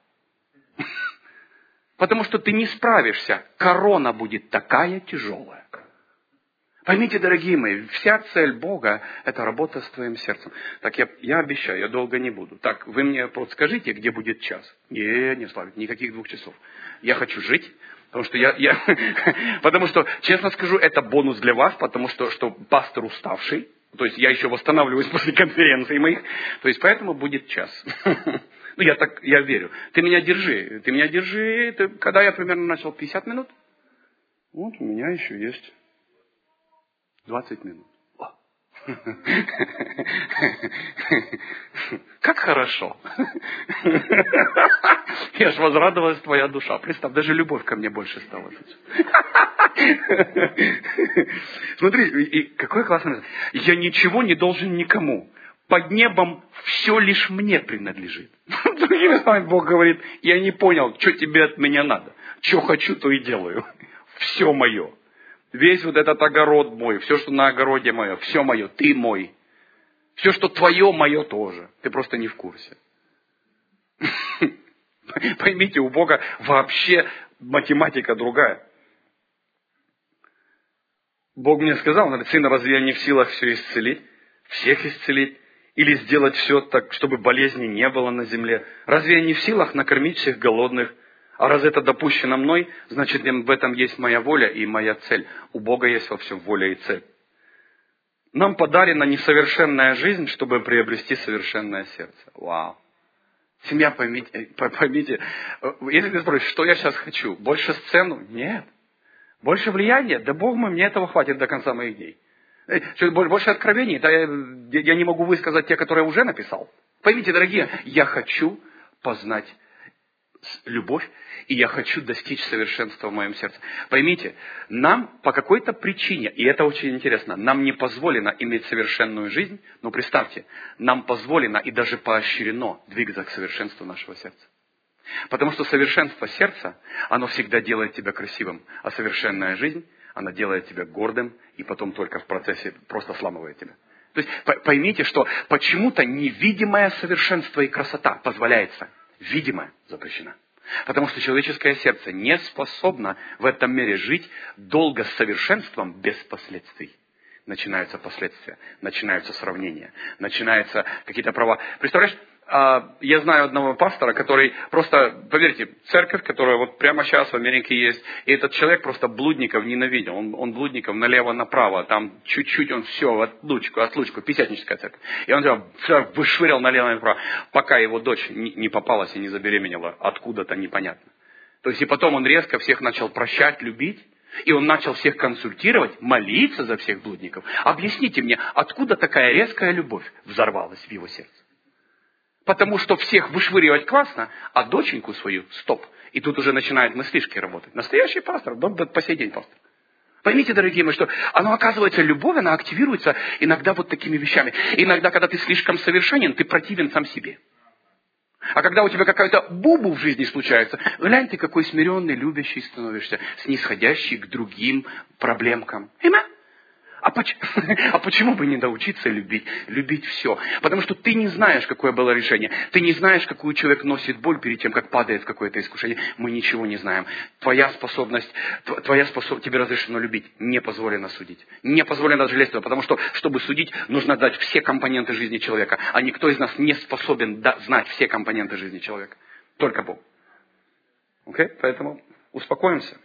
Потому что ты не справишься, корона будет такая тяжелая. Поймите, дорогие мои, вся цель Бога – это работа с твоим сердцем. Так я обещаю, я долго не буду. Так, вы мне просто скажите, где будет час. Не, Славик, никаких 2 часов. Я хочу жить, потому что потому что, честно скажу, это бонус для вас, потому что пастор уставший. То есть я еще восстанавливаюсь после конференций моих. То есть поэтому будет час. Ну, я верю. Ты меня держи. Когда я примерно начал 50 минут, вот у меня еще есть 20 минут. Как хорошо. Я ж возрадовалась твоя душа. Представь, даже любовь ко мне больше стала. Смотри, и какое классное. Я ничего не должен никому. Под небом все лишь мне принадлежит. Другими словами, Бог говорит, я не понял, что тебе от меня надо. Что хочу, то и делаю. Все мое. Весь вот этот огород мой, все, что на огороде мое, все мое, ты мой. Все, что твое, мое тоже. Ты просто не в курсе. Поймите, у Бога вообще математика другая. Бог мне сказал, говорит, сын, разве я не в силах все исцелить? Всех исцелить? Или сделать все так, чтобы болезни не было на земле? Разве я не в силах накормить всех голодных? А раз это допущено мной, значит, в этом есть моя воля и моя цель. У Бога есть во всем воля и цель. Нам подарена несовершенная жизнь, чтобы приобрести совершенное сердце. Вау. Семья, поймите, если ты спросишь, что я сейчас хочу? Больше сцену? Нет. Больше влияния? Да Бог мой, мне этого хватит до конца моих дней. Больше откровений? Да я не могу высказать те, которые я уже написал. Поймите, дорогие, я хочу познать любовь, и я хочу достичь совершенства в моем сердце. Поймите, нам по какой-то причине, и это очень интересно, нам не позволено иметь совершенную жизнь, но представьте, нам позволено и даже поощрено двигаться к совершенству нашего сердца. Потому что совершенство сердца, оно всегда делает тебя красивым, а совершенная жизнь, она делает тебя гордым, и потом только в процессе просто сламывает тебя. То есть поймите, что почему-то невидимое совершенство и красота позволяется. Видимое запрещено. Потому что человеческое сердце не способно в этом мире жить долго с совершенством без последствий. Начинаются последствия, начинаются сравнения, начинаются какие-то права. Представляешь, я знаю одного пастора, который просто, поверьте, церковь, которая вот прямо сейчас в Америке есть, и этот человек просто блудников ненавидел. Он блудников налево-направо, там чуть-чуть он все, отлучку, пятидесятническая церковь. И он все вышвырял налево-направо, пока его дочь не попалась и не забеременела откуда-то непонятно. То есть и потом он резко всех начал прощать, любить, и он начал всех консультировать, молиться за всех блудников. Объясните мне, откуда такая резкая любовь взорвалась в его сердце? Потому что всех вышвыривать классно, а доченьку свою стоп. И тут уже начинают мыслишки работать. Настоящий пастор, по сей день пастор. Поймите, дорогие мои, что оно, оказывается, любовь, она активируется иногда вот такими вещами. Иногда, когда ты слишком совершенен, ты противен сам себе. А когда у тебя какая-то бубу в жизни случается, глянь, ты какой смиренный, любящий становишься, снисходящий к другим проблемкам. А А почему бы не научиться любить все? Потому что ты не знаешь, какое было решение. Ты не знаешь, какую человек носит боль перед тем, как падает в какое-то искушение. Мы ничего не знаем. Твоя способность, тебе разрешено любить, не позволено судить. Не позволено жалеть, потому что, чтобы судить, нужно дать все компоненты жизни человека. А никто из нас не способен знать все компоненты жизни человека. Только Бог. Окей? Поэтому успокоимся.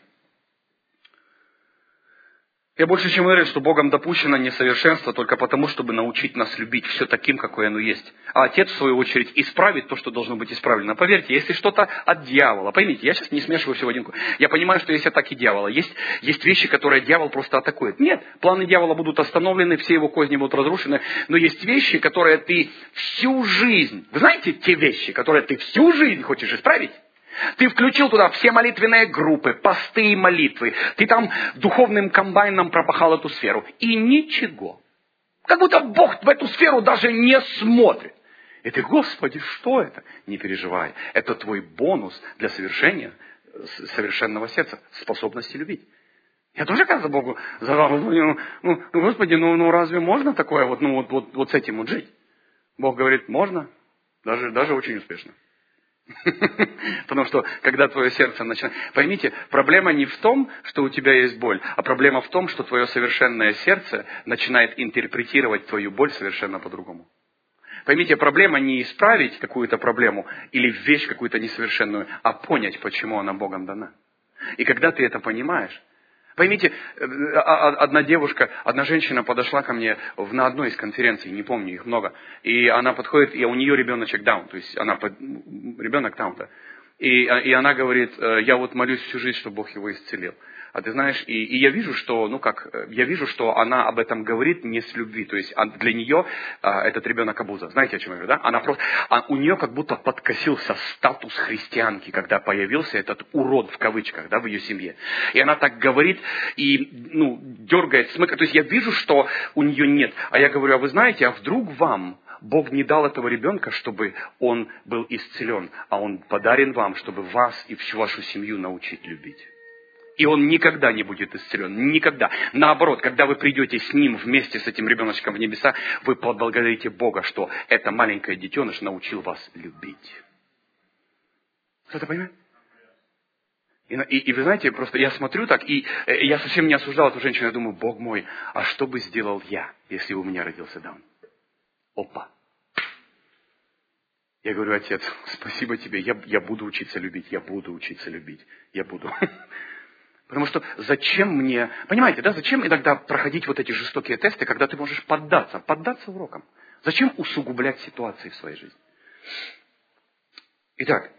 Я больше чем уверен, что Богом допущено несовершенство только потому, чтобы научить нас любить все таким, какое оно есть. А Отец, в свою очередь, исправит то, что должно быть исправлено. Поверьте, если что-то от дьявола, поймите, я сейчас не смешиваю все в один. Я понимаю, что есть атаки дьявола. Есть вещи, которые дьявол просто атакует. Нет, планы дьявола будут остановлены, все его козни будут разрушены. Но есть вещи, которые ты всю жизнь... Вы знаете те вещи, которые ты всю жизнь хочешь исправить? Ты включил туда все молитвенные группы, посты и молитвы. Ты там духовным комбайном пропахал эту сферу. И ничего. Как будто Бог в эту сферу даже не смотрит. И ты, Господи, что это? Не переживай. Это твой бонус для совершенного сердца, способности любить. Я тоже, кажется, Богу задал, Господи, разве можно такое вот с этим вот жить? Бог говорит, можно, даже очень успешно. Потому что, когда твое сердце начинает... Поймите, проблема не в том, что у тебя есть боль, а проблема в том, что твое совершенное сердце начинает интерпретировать твою боль совершенно по-другому. Поймите, проблема не исправить какую-то проблему или вещь какую-то несовершенную, а понять, почему она Богом дана. И когда ты это понимаешь... Поймите, одна женщина подошла ко мне на одной из конференций, не помню, их много, и она подходит, и у нее ребеночек даун, то есть ребенок даун-то. И она говорит, я вот молюсь всю жизнь, чтобы Бог его исцелил. А ты знаешь, и я вижу, что, что она об этом говорит не с любви. То есть для нее этот ребенок обуза. Знаете, о чем я говорю, да? У нее как будто подкосился статус христианки, когда появился этот урод, в кавычках, да, в ее семье. И она так говорит и, дергает, смыкает. То есть я вижу, что у нее нет. А я говорю, а вы знаете, а вдруг вам Бог не дал этого ребенка, чтобы он был исцелен, а он подарен вам, чтобы вас и всю вашу семью научить любить. И он никогда не будет исцелен. Никогда. Наоборот, когда вы придете с ним вместе с этим ребеночком в небеса, вы поблагодарите Бога, что это маленькое детеныш научил вас любить. Кто-то понимает? И вы знаете, просто я смотрю так, и я совсем не осуждал эту женщину. Я думаю, Бог мой, а что бы сделал я, если у меня родился даун? Опа. Я говорю, Отец, спасибо тебе, я буду учиться любить, я буду учиться любить, я буду. Потому что зачем мне, понимаете, да, зачем иногда проходить вот эти жестокие тесты, когда ты можешь поддаться урокам? Зачем усугублять ситуации в своей жизни? Итак,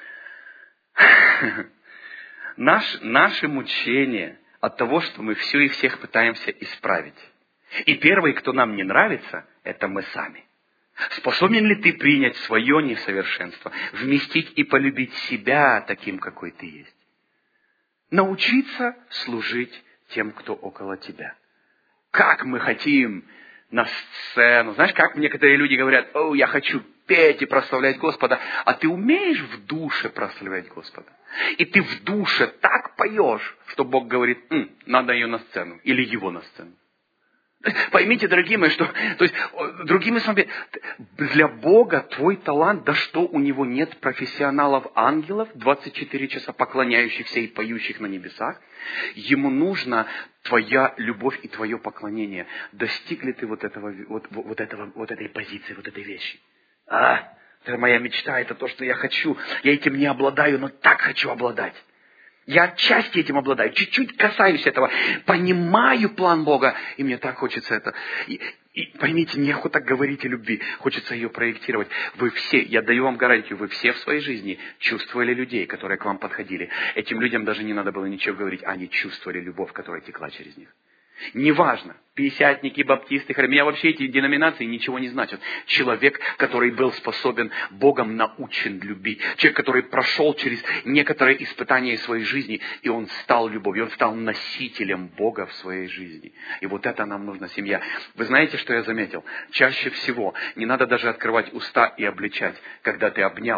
наше мучение от того, что мы все и всех пытаемся исправить. И первый, кто нам не нравится, это мы сами. Способен ли ты принять свое несовершенство, вместить и полюбить себя таким, какой ты есть? Научиться служить тем, кто около тебя. Как мы хотим на сцену. Знаешь, как некоторые люди говорят, я хочу петь и прославлять Господа. А ты умеешь в душе прославлять Господа? И ты в душе так поешь, что Бог говорит, надо ее на сцену или его на сцену. Поймите, дорогие мои, что, то есть, другими словами, для Бога твой талант, да что у него нет профессионалов-ангелов, 24 часа поклоняющихся и поющих на небесах, ему нужна твоя любовь и твое поклонение. Достиг ли ты вот этой позиции, вот этой вещи? Это моя мечта, это то, что я хочу. Я этим не обладаю, но так хочу обладать. Я отчасти этим обладаю, чуть-чуть касаюсь этого, понимаю план Бога, и мне так хочется это. И поймите, неохота говорить о любви, хочется ее проектировать. Вы все, я даю вам гарантию, вы все в своей жизни чувствовали людей, которые к вам подходили. Этим людям даже не надо было ничего говорить, они чувствовали любовь, которая текла через них. Неважно, пятидесятники, баптисты, меня вообще эти деноминации ничего не значат. Человек, который был способен, Богом научен любить. Человек, который прошел через некоторые испытания своей жизни, и он стал любовью, он стал носителем Бога в своей жизни. И вот это нам нужна семья. Вы знаете, что я заметил? Чаще всего не надо даже открывать уста и обличать, когда ты обнял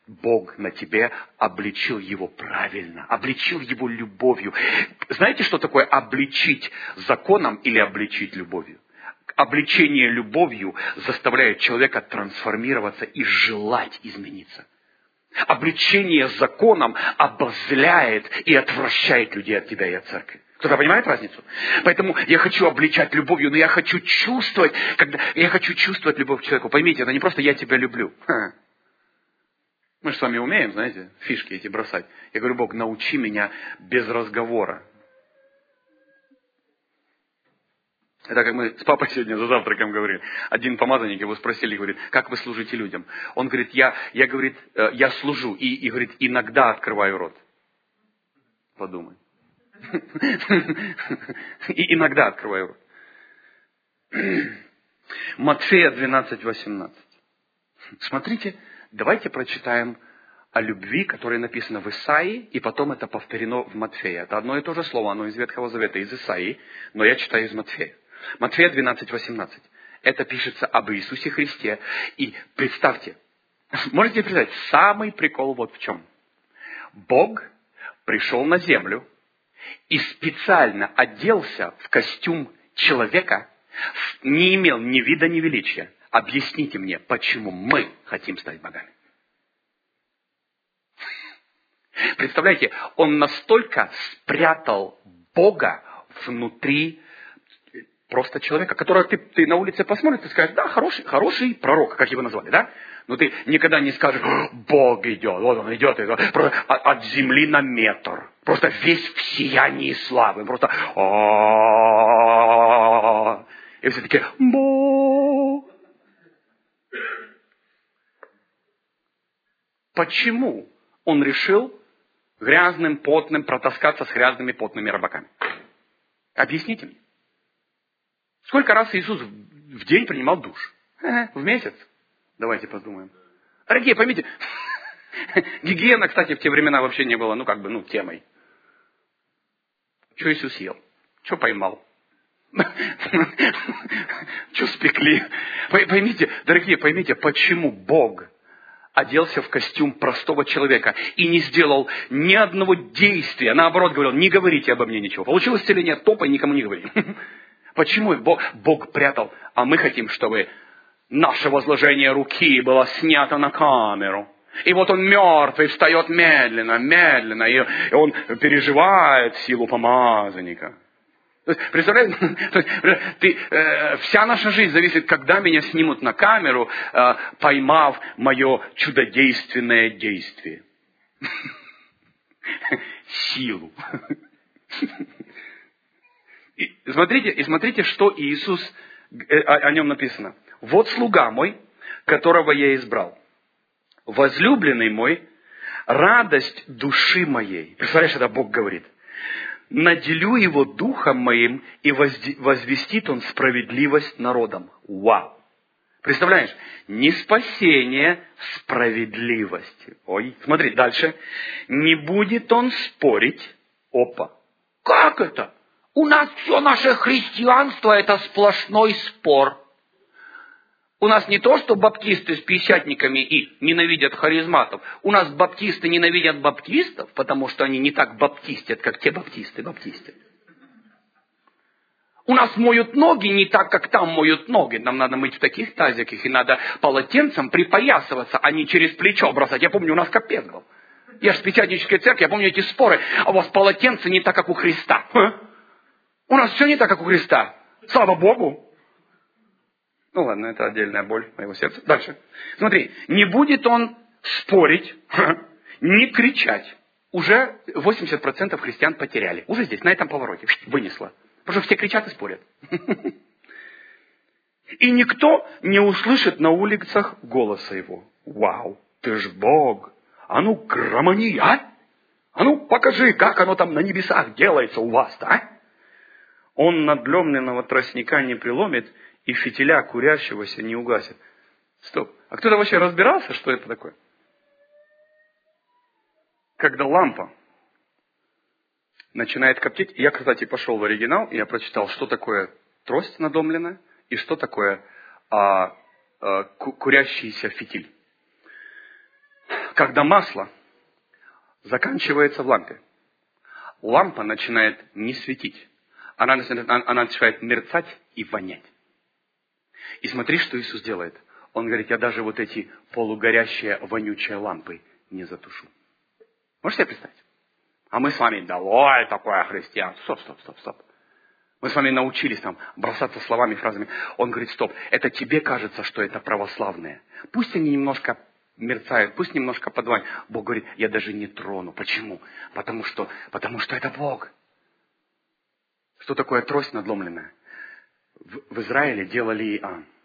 Бог на тебе обличил его правильно, обличил его любовью. Знаете, что такое обличить законом или обличить любовью? Обличение любовью заставляет человека трансформироваться и желать измениться. Обличение законом обозляет и отвращает людей от тебя и от церкви. Кто-то понимает разницу? Поэтому я хочу обличать любовью, но я хочу чувствовать любовь к человеку. Поймите, это не просто «я тебя люблю». Мы же с вами умеем, знаете, фишки эти бросать. Я говорю: Бог, научи меня без разговора. Это как мы с папой сегодня за завтраком говорили. Один помазанник, его спросили, говорит: как вы служите людям? Он говорит: я служу и говорит, иногда открываю рот. Подумай. И иногда открываю рот. Матфея 12:18. Смотрите, давайте прочитаем о любви, которая написана в Исаии, и потом это повторено в Матфея. Это одно и то же слово, оно из Ветхого Завета, из Исаии, но я читаю из Матфея. Матфея 12:18. Это пишется об Иисусе Христе. И представьте, можете представить, самый прикол вот в чем. Бог пришел на землю и специально оделся в костюм человека, не имел ни вида, ни величия. Объясните мне, почему мы хотим стать богами? Представляете, он настолько спрятал Бога внутри просто человека, которого ты на улице посмотришь, ты скажешь: да, хороший пророк, как его назвали, да? Но ты никогда не скажешь: Бог идет, вот он идет, от земли на метр. Просто весь в сиянии славы. Просто и все такие: Бог. Почему он решил грязным, потным протаскаться с грязными, потными рыбаками? Объясните мне. Сколько раз Иисус в день принимал душ? В месяц? Давайте подумаем. Дорогие, поймите, гигиена, кстати, в те времена вообще не была, темой. Что Иисус ел? Что поймал? Что спекли? Поймите, дорогие, поймите, почему Бог оделся в костюм простого человека и не сделал ни одного действия. Наоборот, говорил: не говорите обо мне ничего. Получилось исцеление, топай, никому не говори. Почему Бог прятал? А мы хотим, чтобы наше возложение руки было снято на камеру. И вот он мертвый встает медленно, медленно, и он переживает силу помазанника. Представляете, вся наша жизнь зависит, когда меня снимут на камеру, поймав мое чудодейственное действие. Силу. И смотрите, что Иисус, о нем написано. Вот слуга мой, которого я избрал. Возлюбленный мой, радость души моей. Представляешь, это Бог говорит. Наделю его духом моим, и возвестит он справедливость народам. Вау! Представляешь? Не спасение, справедливость. Ой, смотри, дальше. Не будет он спорить. Опа! Как это? У нас все наше христианство – это сплошной спор. У нас не то, что баптисты с пятидесятниками и ненавидят харизматов. У нас баптисты ненавидят баптистов, потому что они не так баптистят, как те баптисты. У нас моют ноги не так, как там моют ноги. Нам надо мыть в таких тазиках, и надо полотенцем припоясываться, а не через плечо бросать. Я помню, у нас капец был. Я же с пятидесятнической церкви, я помню эти споры. А у вас полотенце не так, как у Христа. У нас все не так, как у Христа. Слава Богу. Ну ладно, это отдельная боль моего сердца. Дальше. Смотри, не будет он спорить, не кричать. Уже 80% христиан потеряли. Уже здесь, на этом повороте. Вынесло. Потому что все кричат и спорят. И никто не услышит на улицах голоса его. Вау, ты ж Бог. А ну, громани, а? А ну, покажи, как оно там на небесах делается у вас-то, а? Он надломленного тростника не преломит, и фитиля курящегося не угасит. Стоп. А кто-то вообще разбирался, что это такое? Когда лампа начинает коптить. Я, кстати, пошел в оригинал, и я прочитал, что такое трость надломленная, и что такое курящийся фитиль. Когда масло заканчивается в лампе, лампа начинает не светить. Она начинает мерцать и вонять. И смотри, что Иисус делает. Он говорит, я даже вот эти полугорящие, вонючие лампы не затушу. Можете себе представить? А мы с вами, давай такое христианство. Стоп. Мы с вами научились там бросаться словами, фразами. Он говорит, стоп, это тебе кажется, что это православные. Пусть они немножко мерцают, пусть немножко подванят. Бог говорит, я даже не трону. Почему? Потому что это Бог. Что такое трость надломленная? В Израиле делали,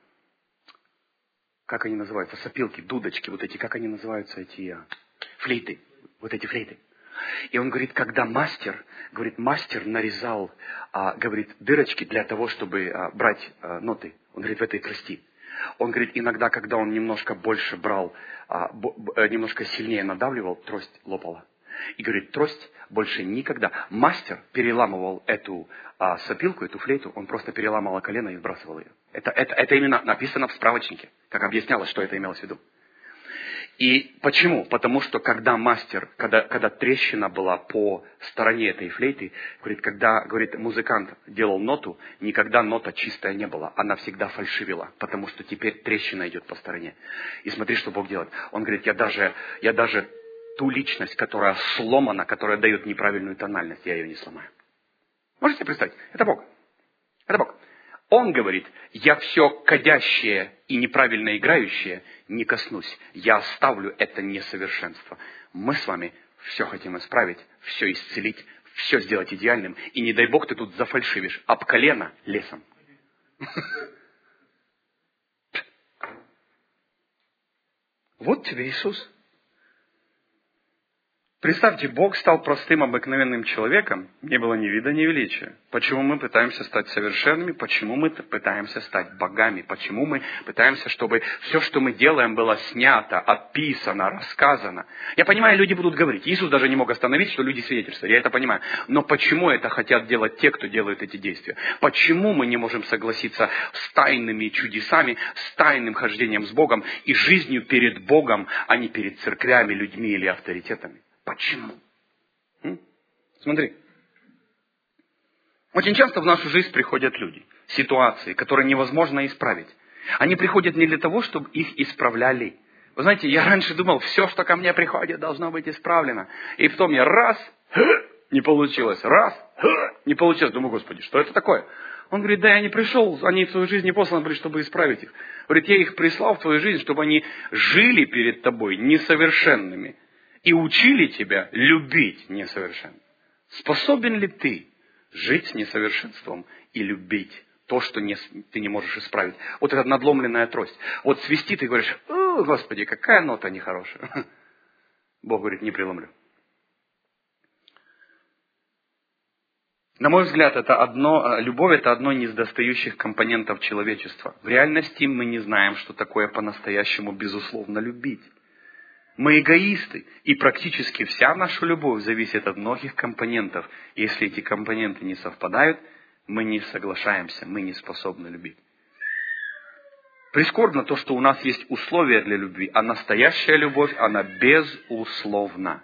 как они называются, сопилки, дудочки, вот эти, как они называются, эти флейты, вот эти флейты. И он говорит, когда мастер нарезал, говорит, дырочки для того, чтобы брать ноты, он говорит, в этой трости. Он говорит, иногда, когда он немножко больше брал, немножко сильнее надавливал, трость лопала. И говорит, трость больше никогда. Мастер переламывал эту сопилку, эту флейту, он просто переламывал колено и сбрасывал ее. Это именно написано в справочнике, как объяснялось, что это имелось в виду. И почему? Потому что когда трещина была по стороне этой флейты, когда музыкант делал ноту, никогда нота чистая не была, она всегда фальшивила, потому что теперь трещина идет по стороне. И смотри, что Бог делает. Он говорит, я даже ту личность, которая сломана, которая дает неправильную тональность, я ее не сломаю. Можете представить? Это Бог. Это Бог. Он говорит, я все кадящее и неправильно играющее не коснусь. Я оставлю это несовершенство. Мы с вами все хотим исправить, все исцелить, все сделать идеальным. И не дай Бог ты тут зафальшивишь об колено лесом. Вот тебе Иисус. Представьте, Бог стал простым, обыкновенным человеком, не было ни вида, ни величия. Почему мы пытаемся стать совершенными? Почему мы пытаемся стать богами? Почему мы пытаемся, чтобы все, что мы делаем, было снято, описано, рассказано? Я понимаю, люди будут говорить. Иисус даже не мог остановить, что люди свидетельствуют. Я это понимаю. Но почему это хотят делать те, кто делают эти действия? Почему мы не можем согласиться с тайными чудесами, с тайным хождением с Богом и жизнью перед Богом, а не перед церквями, людьми или авторитетами? Почему? Смотри. Очень часто в нашу жизнь приходят люди, ситуации, которые невозможно исправить. Они приходят не для того, чтобы их исправляли. Вы знаете, я раньше думал, все, что ко мне приходит, должно быть исправлено. И потом я не получилось, не получилось. Думаю, Господи, что это такое? Он говорит, да я не пришел, они в твою жизнь не посланы были, чтобы исправить их. Говорит, я их прислал в твою жизнь, чтобы они жили перед тобой несовершенными. И учили тебя любить несовершенство. Способен ли ты жить с несовершенством и любить то, что ты не можешь исправить? Вот эта надломленная трость. Вот свисти, ты говоришь, о, Господи, какая нота нехорошая. Бог говорит, не преломлю. На мой взгляд, любовь это одно из недостающих компонентов человечества. В реальности мы не знаем, что такое по-настоящему безусловно любить. Мы эгоисты, и практически вся наша любовь зависит от многих компонентов. Если эти компоненты не совпадают, мы не соглашаемся, мы не способны любить. Прискорбно то, что у нас есть условия для любви, а настоящая любовь, она безусловна.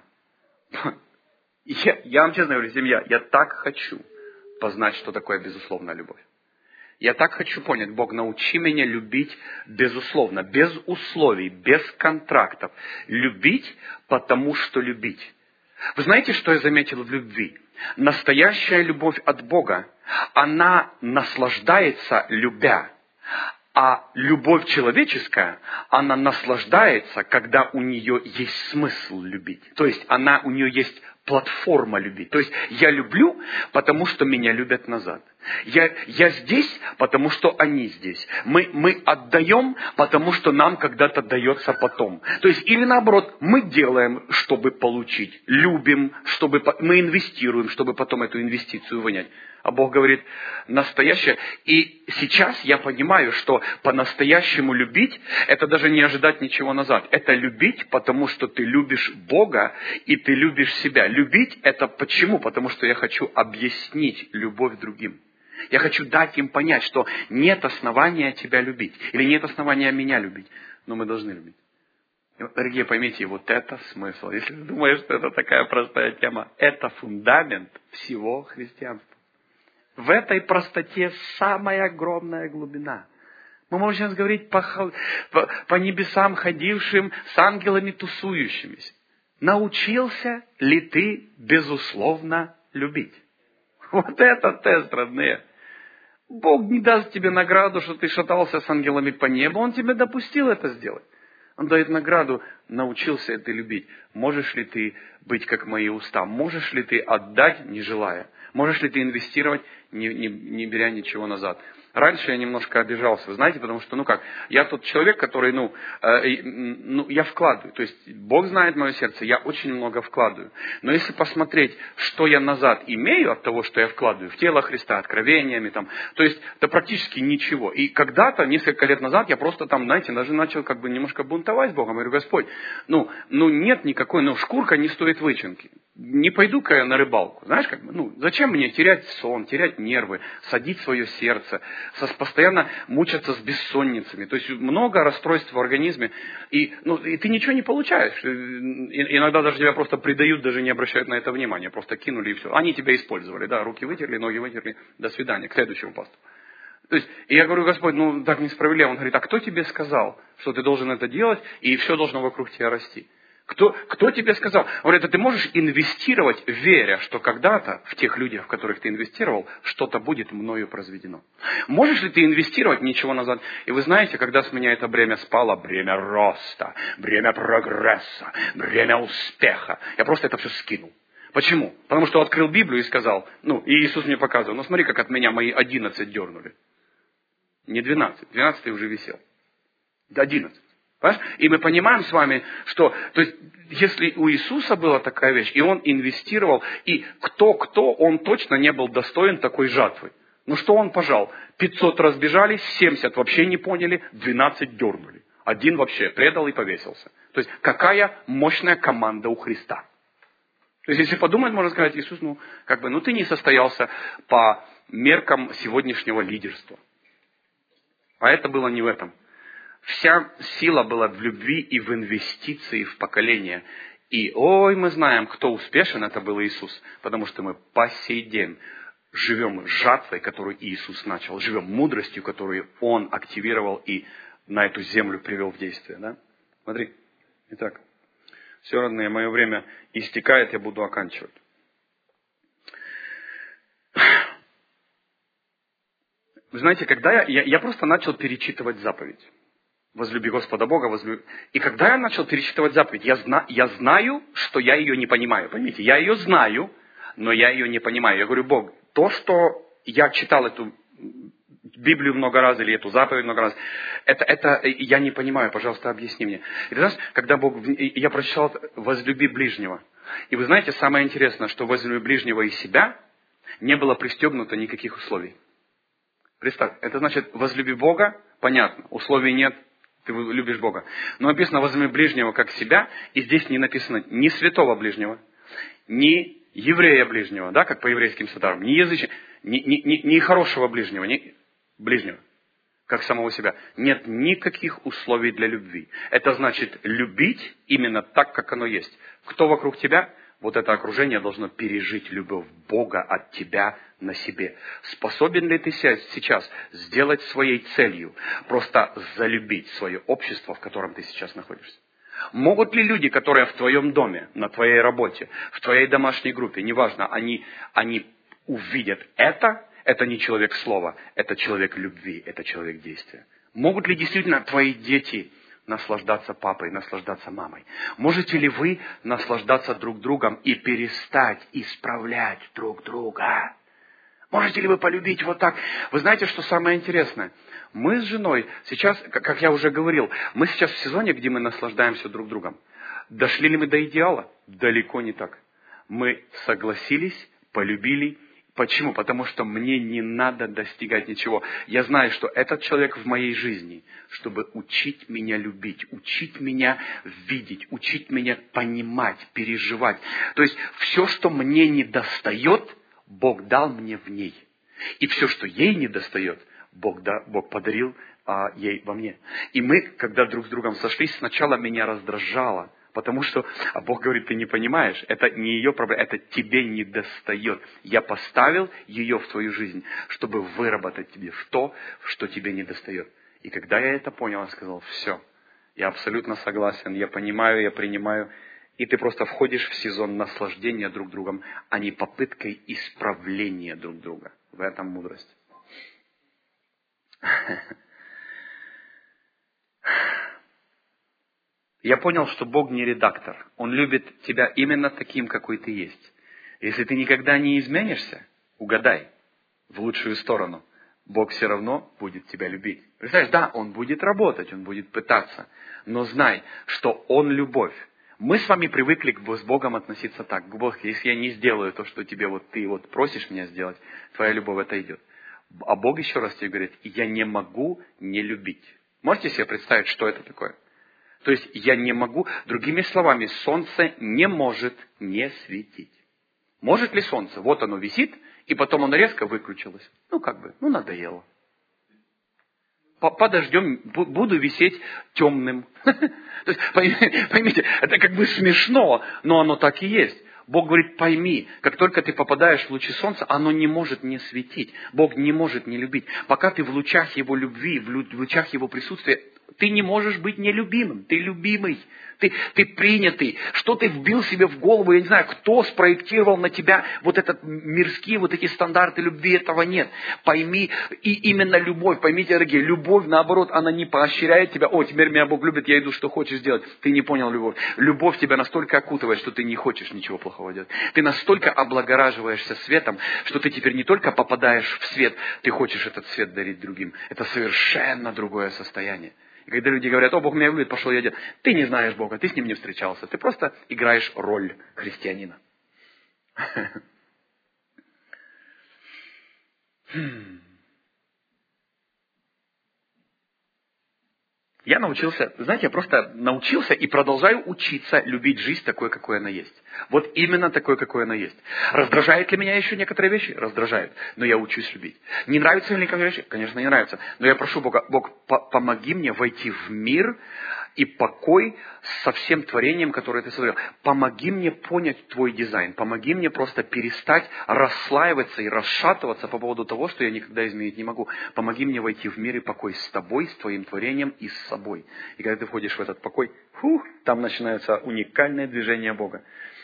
Я вам честно говорю, семья, я так хочу познать, что такое безусловная любовь. Я так хочу понять, Бог, научи меня любить безусловно, без условий, без контрактов. Любить, потому что любить. Вы знаете, что я заметил в любви? Настоящая любовь от Бога, она наслаждается любя. А любовь человеческая, она наслаждается, когда у нее есть смысл любить. То есть у нее есть платформа любить. То есть я люблю, потому что меня любят назад. Я здесь, потому что они здесь. Мы отдаем, потому что нам когда-то дается потом. То есть или наоборот, мы делаем, чтобы получить. Любим, мы инвестируем, чтобы потом эту инвестицию вынять. А Бог говорит, настоящее. И сейчас я понимаю, что по-настоящему любить, это даже не ожидать ничего назад. Это любить, потому что ты любишь Бога и ты любишь себя. Любить это почему? Потому что я хочу объяснить любовь другим. Я хочу дать им понять, что нет основания тебя любить. Или нет основания меня любить. Но мы должны любить. Дорогие, поймите, вот это смысл. Если ты думаешь, что это такая простая тема, это фундамент всего христианства. В этой простоте самая огромная глубина. Мы можем сейчас говорить по небесам ходившим, с ангелами тусующимися. Научился ли ты, безусловно, любить? Вот это тест, родные. Бог не даст тебе награду, что ты шатался с ангелами по небу. Он тебе допустил это сделать. Он дает награду, научился это любить. Можешь ли ты быть как мои уста? Можешь ли ты отдать, не желая? Можешь ли ты инвестировать, не беря ничего назад? Раньше я немножко обижался, вы знаете, потому что, я тот человек, который, я вкладываю. То есть, Бог знает мое сердце, я очень много вкладываю. Но если посмотреть, что я назад имею от того, что я вкладываю в тело Христа, откровениями, то есть, это практически ничего. И когда-то, несколько лет назад, я просто даже начал немножко бунтовать с Богом. Я говорю, Господь, нет никакой, шкурка не стоит вычинки. Не пойду-ка я на рыбалку. Знаешь, зачем мне терять сон, терять нервы, садить свое сердце, постоянно мучаться с бессонницами. То есть много расстройств в организме. И ты ничего не получаешь. Иногда даже тебя просто предают, даже не обращают на это внимания. Просто кинули и все. Они тебя использовали. Да, руки вытерли, ноги вытерли. До свидания. К следующему пасту. То есть, и я говорю, Господь, так несправедливо. Он говорит, а кто тебе сказал, что ты должен это делать, и все должно вокруг тебя расти? Кто тебе сказал? Он говорит, а ты можешь инвестировать, веря, что когда-то в тех людях, в которых ты инвестировал, что-то будет мною произведено. Можешь ли ты инвестировать ничего назад? И вы знаете, когда с меня это бремя спало, бремя роста, бремя прогресса, бремя успеха, я просто это все скинул. Почему? Потому что открыл Библию и сказал, и Иисус мне показывал, смотри, как от меня мои 11 дернули. Не 12, 12 уже висел. 11. И мы понимаем с вами, что, то есть, если у Иисуса была такая вещь, и Он инвестировал, и кто, Он точно не был достоин такой жатвы. Что Он пожал? 500 разбежались, 70 вообще не поняли, 12 дернули. Один вообще предал и повесился. То есть, какая мощная команда у Христа. То есть, если подумать, можно сказать, Иисус, ты не состоялся по меркам сегодняшнего лидерства. А это было не в этом. Вся сила была в любви и в инвестиции в поколение. И, мы знаем, кто успешен, это был Иисус. Потому что мы по сей день живем жатвой, которую Иисус начал. Живем мудростью, которую Он активировал и на эту землю привел в действие. Да? Смотри. Итак, все, родные, мое время истекает, я буду оканчивать. Вы знаете, когда я просто начал перечитывать заповедь. Возлюби Господа Бога, И когда я начал перечитывать заповедь, я знаю, что я ее не понимаю. Поймите, я ее знаю, но я ее не понимаю. Я говорю, Бог, то, что я читал эту Библию много раз или эту заповедь много раз, это я не понимаю, пожалуйста, объясни мне. И ты знаешь, когда я прочитал «возлюби ближнего», и вы знаете, самое интересное, что «возлюби ближнего и себя» не было пристегнуто никаких условий. Представь, это значит «возлюби Бога», понятно, условий нет, ты любишь Бога. Но написано «возлюби ближнего как себя», и здесь не написано ни святого ближнего, ни еврея ближнего, да, как по еврейским статарам, ни язычника, ни хорошего ближнего, ни ближнего, как самого себя. Нет никаких условий для любви. Это значит любить именно так, как оно есть. Кто вокруг тебя? Вот это окружение должно пережить любовь Бога от тебя на себе. Способен ли ты сейчас сделать своей целью просто залюбить свое общество, в котором ты сейчас находишься? Могут ли люди, которые в твоем доме, на твоей работе, в твоей домашней группе, неважно, они увидят это не человек слова, это человек любви, это человек действия. Могут ли действительно твои дети наслаждаться папой, наслаждаться мамой? Можете ли вы наслаждаться друг другом и перестать исправлять друг друга? Можете ли вы полюбить вот так? Вы знаете, что самое интересное? Мы с женой сейчас, как я уже говорил, мы сейчас в сезоне, где мы наслаждаемся друг другом. Дошли ли мы до идеала? Далеко не так. Мы согласились, полюбили. Почему? Потому что мне не надо достигать ничего. Я знаю, что этот человек в моей жизни, чтобы учить меня любить, учить меня видеть, учить меня понимать, переживать. То есть все, что мне не достает, Бог дал мне в ней. И все, что ей не достает, Бог подарил ей во мне. И мы, когда друг с другом сошлись, сначала меня раздражало, потому что Бог говорит, ты не понимаешь, это не ее проблема, это тебе не достает. Я поставил ее в твою жизнь, чтобы выработать тебе в то, что тебе не достает. И когда я это понял, я сказал, все, я абсолютно согласен, я понимаю, я принимаю. И ты просто входишь в сезон наслаждения друг другом, а не попыткой исправления друг друга. В этом мудрость. Я понял, что Бог не редактор. Он любит тебя именно таким, какой ты есть. Если ты никогда не изменишься, угадай в лучшую сторону. Бог все равно будет тебя любить. Представляешь, да, Он будет работать, Он будет пытаться. Но знай, что Он любовь. Мы с вами привыкли с Богом относиться так. Бог, если я не сделаю то, что тебе ты просишь меня сделать, твоя любовь отойдет. А Бог еще раз тебе говорит, я не могу не любить. Можете себе представить, что это такое? То есть я не могу, другими словами, солнце не может не светить. Может ли солнце? Вот оно висит, и потом оно резко выключилось. Надоело. Подождем, буду висеть темным. То есть, поймите, это как бы смешно, но оно так и есть. Бог говорит, пойми, как только ты попадаешь в лучи солнца, оно не может не светить. Бог не может не любить. Пока ты в лучах Его любви, в лучах Его присутствия, ты не можешь быть нелюбимым. Ты любимый. Ты принятый. Что ты вбил себе в голову, я не знаю, кто спроектировал на тебя вот этот мирские, вот эти стандарты любви, этого нет. Пойми, и именно любовь, поймите, дорогие, любовь, наоборот, она не поощряет тебя, теперь меня Бог любит, я иду, что хочешь сделать. Ты не понял любовь. Любовь тебя настолько окутывает, что ты не хочешь ничего плохого делать. Ты настолько облагораживаешься светом, что ты теперь не только попадаешь в свет, ты хочешь этот свет дарить другим. Это совершенно другое состояние. И когда люди говорят, Бог меня любит, пошел я делать. Ты не знаешь Бога, ты с Ним не встречался. Ты просто играешь роль христианина. Я просто научился и продолжаю учиться любить жизнь такой, какой она есть. Вот именно такой, какой она есть. Раздражает ли меня еще некоторые вещи? Раздражает. Но я учусь любить. Не нравятся ли некоторые вещи? Конечно, не нравятся. Но я прошу Бога, Бог, помоги мне войти в мир и покой со всем творением, которое Ты сотворил. Помоги мне понять Твой дизайн. Помоги мне просто перестать расслаиваться и расшатываться по поводу того, что я никогда изменить не могу. Помоги мне войти в мир и покой с Тобой, с Твоим творением и с собой. И когда ты входишь в этот покой, там начинаются уникальные движения Бога.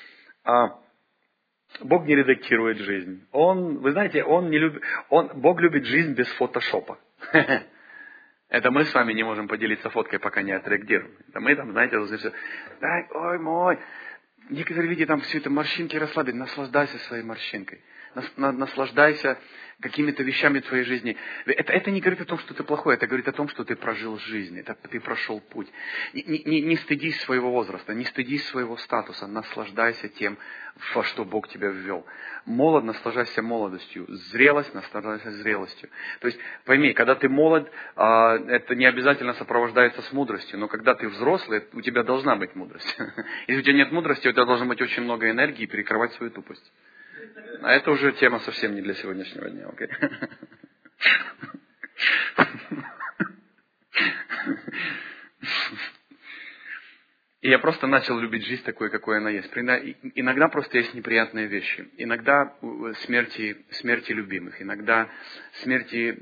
Бог не редактирует жизнь. Бог любит жизнь без фотошопа. Это мы с вами не можем поделиться фоткой, пока не отредактируем. Это мы должны все. Некоторые люди там все это морщинки расслабят. Наслаждайся своей морщинкой. Наслаждайся какими-то вещами в твоей жизни. Это не говорит о том, что ты плохой, это говорит о том, что ты прожил жизнь, это ты прошел путь. Не стыдись своего возраста, не стыдись своего статуса, наслаждайся тем, во что Бог тебя ввел. Молод, наслаждайся молодостью, зрелость, наслаждайся зрелостью. То есть, пойми, когда ты молод, это не обязательно сопровождается с мудростью, но когда ты взрослый, у тебя должна быть мудрость. Если у тебя нет мудрости, у тебя должно быть очень много энергии перекрывать свою тупость. А это уже тема совсем не для сегодняшнего дня, окей? И я просто начал любить жизнь такой, какой она есть. Иногда просто есть неприятные вещи. Иногда смерти любимых. Иногда смерти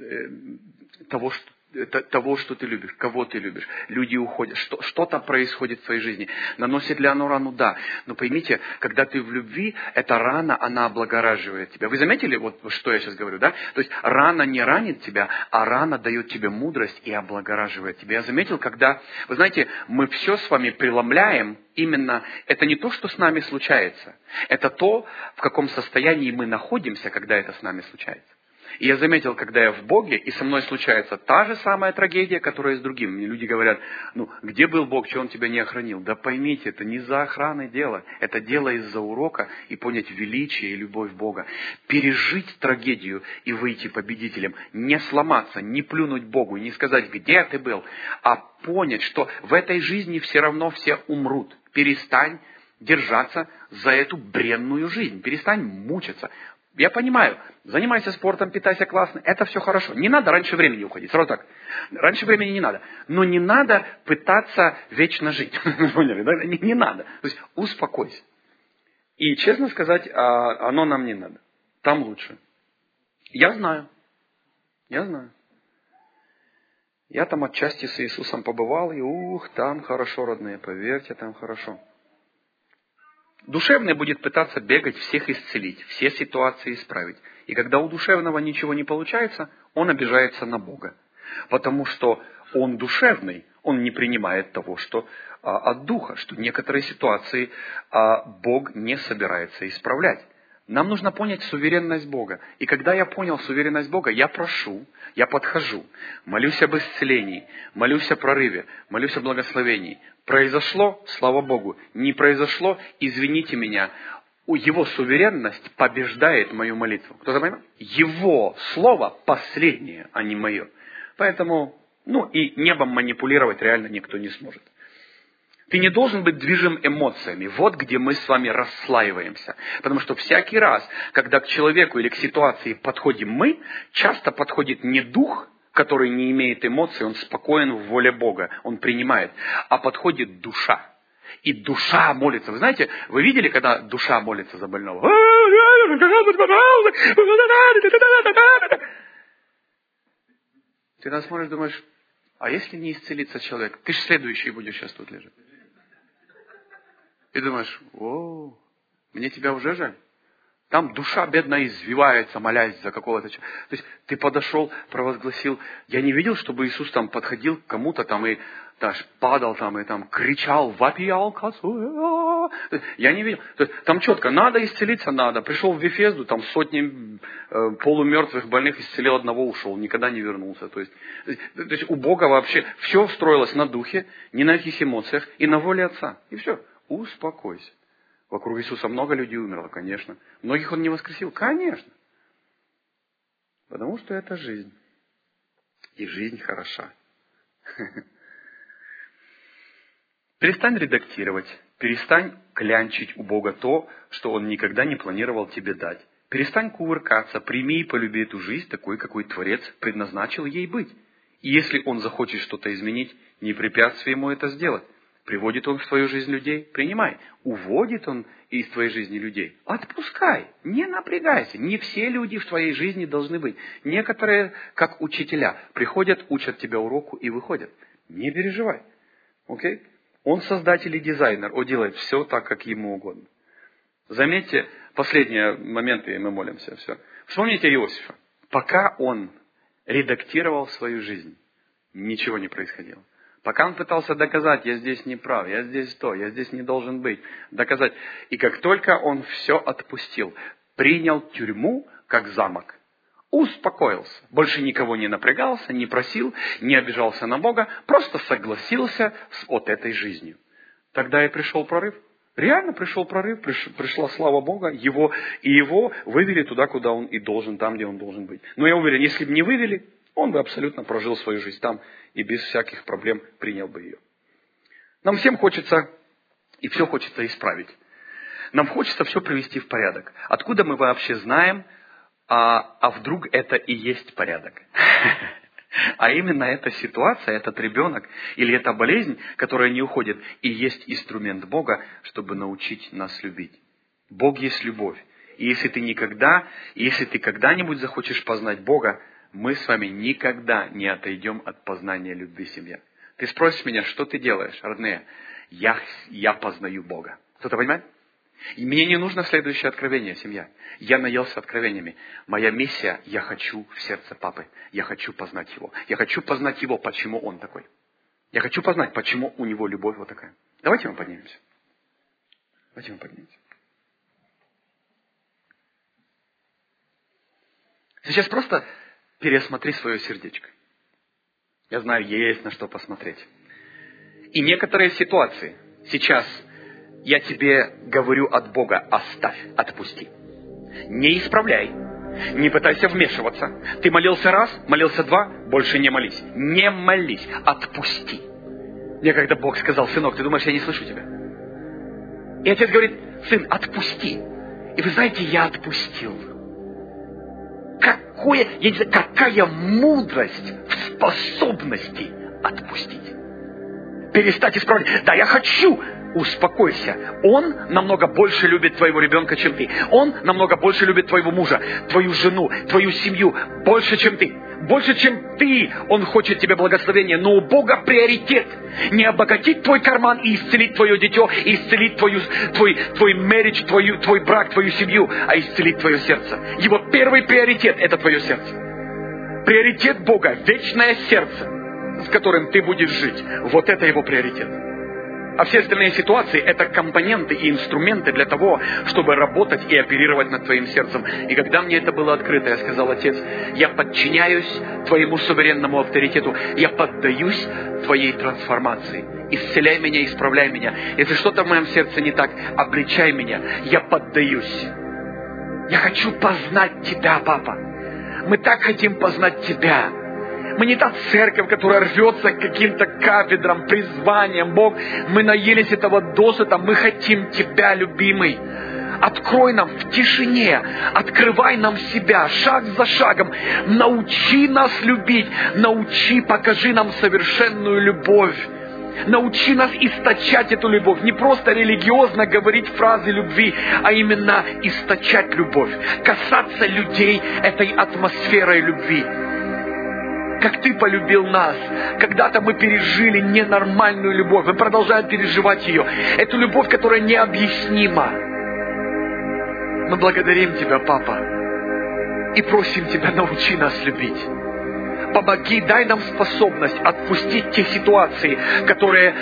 того, что ты любишь, кого ты любишь. Люди уходят. Что-то происходит в твоей жизни. Наносит ли оно рану? Да. Но поймите, когда ты в любви, эта рана, она облагораживает тебя. Вы заметили, что я сейчас говорю, да? То есть рана не ранит тебя, а рана дает тебе мудрость и облагораживает тебя. Я заметил, когда, вы знаете, мы все с вами преломляем, именно это не то, что с нами случается. Это то, в каком состоянии мы находимся, когда это с нами случается. И я заметил, когда я в Боге, и со мной случается та же самая трагедия, которая с другим. Мне люди говорят, где был Бог, что Он тебя не охранил? Да поймите, это не за охраной дело. Это дело из-за урока и понять величие и любовь Бога. Пережить трагедию и выйти победителем. Не сломаться, не плюнуть Богу, не сказать, где ты был, а понять, что в этой жизни все равно все умрут. Перестань держаться за эту бренную жизнь. Перестань мучиться. Я понимаю, занимайся спортом, питайся классно, это все хорошо. Не надо раньше времени уходить, сразу так. Раньше времени не надо. Но не надо пытаться вечно жить. Поняли, да? Не надо. То есть успокойся. И, честно сказать, оно нам не надо. Там лучше. Я знаю. Я там отчасти с Иисусом побывал, и там хорошо, родные, поверьте, там хорошо. Душевный будет пытаться бегать, всех исцелить, все ситуации исправить. И когда у душевного ничего не получается, он обижается на Бога. Потому что он душевный, он не принимает того, что от Духа, что некоторые ситуации Бог не собирается исправлять. Нам нужно понять суверенность Бога. И когда я понял суверенность Бога, я прошу, я подхожу, молюсь об исцелении, молюсь о прорыве, молюсь о благословении. Произошло, слава Богу. Не произошло, извините меня. Его суверенность побеждает мою молитву. Кто-то понимает? Его слово последнее, а не мое. Поэтому, и небом манипулировать реально никто не сможет. Ты не должен быть движим эмоциями. Вот где мы с вами расслаиваемся. Потому что всякий раз, когда к человеку или к ситуации подходим мы, часто подходит не дух, который не имеет эмоций, он спокоен в воле Бога, он принимает, а подходит душа. И душа молится. Вы знаете, вы видели, когда душа молится за больного? Ты нас смотришь, думаешь, а если не исцелится человек? Ты же следующий будешь сейчас тут лежать. И думаешь, мне тебя уже жаль. Там душа бедная извивается, молясь за какого-то человека. То есть ты подошел, провозгласил. Я не видел, чтобы Иисус там подходил к кому-то там и даже падал там и там кричал, вопиял, я не видел. То есть, там четко, надо исцелиться, надо. Пришел в Вифезду, там сотни полумертвых больных, исцелил одного, ушел, никогда не вернулся. То есть у Бога вообще все строилось на духе, не на каких эмоциях и на воле Отца. И все. Успокойся. Вокруг Иисуса много людей умерло, конечно. Многих Он не воскресил, конечно. Потому что это жизнь. И жизнь хороша. Перестань редактировать. Перестань клянчить у Бога то, что Он никогда не планировал тебе дать. Перестань кувыркаться. Прими и полюби эту жизнь такой, какой Творец предназначил ей быть. И если Он захочет что-то изменить, не препятствуй Ему это сделать. Приводит Он в твою жизнь людей? Принимай. Уводит Он из твоей жизни людей? Отпускай. Не напрягайся. Не все люди в твоей жизни должны быть. Некоторые, как учителя, приходят, учат тебя уроку и выходят. Не переживай. Окей? Он создатель и дизайнер. Он делает все так, как ему угодно. Заметьте, последние моменты, и мы молимся. Все. Вспомните Иосифа. Пока он редактировал свою жизнь, ничего не происходило. Пока он пытался доказать, я здесь не прав, я здесь я здесь не должен быть, доказать. И как только он все отпустил, принял тюрьму как замок, успокоился, больше никого не напрягался, не просил, не обижался на Бога, просто согласился с вот этой жизнью. Тогда и пришел прорыв. Реально пришел прорыв, пришла слава Бога, его вывели туда, куда он и должен, там, где он должен быть. Но я уверен, если бы не вывели, он бы абсолютно прожил свою жизнь там и без всяких проблем принял бы ее. Нам всем хочется, и все хочется исправить. Нам хочется все привести в порядок. Откуда мы вообще знаем, а вдруг это и есть порядок? А именно эта ситуация, этот ребенок или эта болезнь, которая не уходит, и есть инструмент Бога, чтобы научить нас любить. Бог есть любовь. И если ты когда-нибудь захочешь познать Бога, мы с вами никогда не отойдем от познания любви, семья. Ты спросишь меня, что ты делаешь, родные? Я познаю Бога. Кто-то понимает? И мне не нужно следующее откровение, семья. Я наелся откровениями. Моя миссия, я хочу в сердце папы. Я хочу познать его. Я хочу познать его, почему он такой. Я хочу познать, почему у него любовь вот такая. Давайте мы поднимемся. Сейчас просто пересмотри свое сердечко. Я знаю, есть на что посмотреть. И некоторые ситуации сейчас я тебе говорю от Бога: оставь, отпусти. Не исправляй. Не пытайся вмешиваться. Ты молился раз, молился два, больше не молись. Не молись, отпусти. Мне когда Бог сказал: сынок, ты думаешь, я не слышу тебя? И отец говорит: сын, отпусти. И вы знаете, я отпустил. я не знаю, какая мудрость в способности отпустить. Перестать исправлять. Да, я хочу. Успокойся. Он намного больше любит твоего ребенка, чем ты. Он намного больше любит твоего мужа, твою жену, твою семью. Больше, чем ты. Больше, чем ты. Он хочет тебе благословения. Но у Бога приоритет. Не обогатить твой карман и исцелить твое дитё, и исцелить твой marriage, твой брак, твою семью, а исцелить твое сердце. Его первый приоритет – это твое сердце. Приоритет Бога – вечное сердце, с которым ты будешь жить. Вот это его приоритет. А все остальные ситуации – это компоненты и инструменты для того, чтобы работать и оперировать над твоим сердцем. И когда мне это было открыто, я сказал: Отец, я подчиняюсь твоему суверенному авторитету, я поддаюсь твоей трансформации. Исцеляй меня, исправляй меня. Если что-то в моем сердце не так, обличай меня. Я поддаюсь. Я хочу познать Тебя, Папа. Мы так хотим познать Тебя. Мы не та церковь, которая рвется к каким-то кафедрам, призваниям. Бог, мы наелись этого досыта. Мы хотим Тебя, любимый. Открой нам в тишине. Открывай нам себя шаг за шагом. Научи нас любить. Научи, покажи нам совершенную любовь. Научи нас источать эту любовь. Не просто религиозно говорить фразы любви, а именно источать любовь. Касаться людей этой атмосферой любви. Как Ты полюбил нас. Когда-то мы пережили ненормальную любовь. Мы продолжаем переживать ее. Эту любовь, которая необъяснима. Мы благодарим Тебя, Папа. И просим Тебя, научи нас любить. Помоги, дай нам способность отпустить те ситуации, которые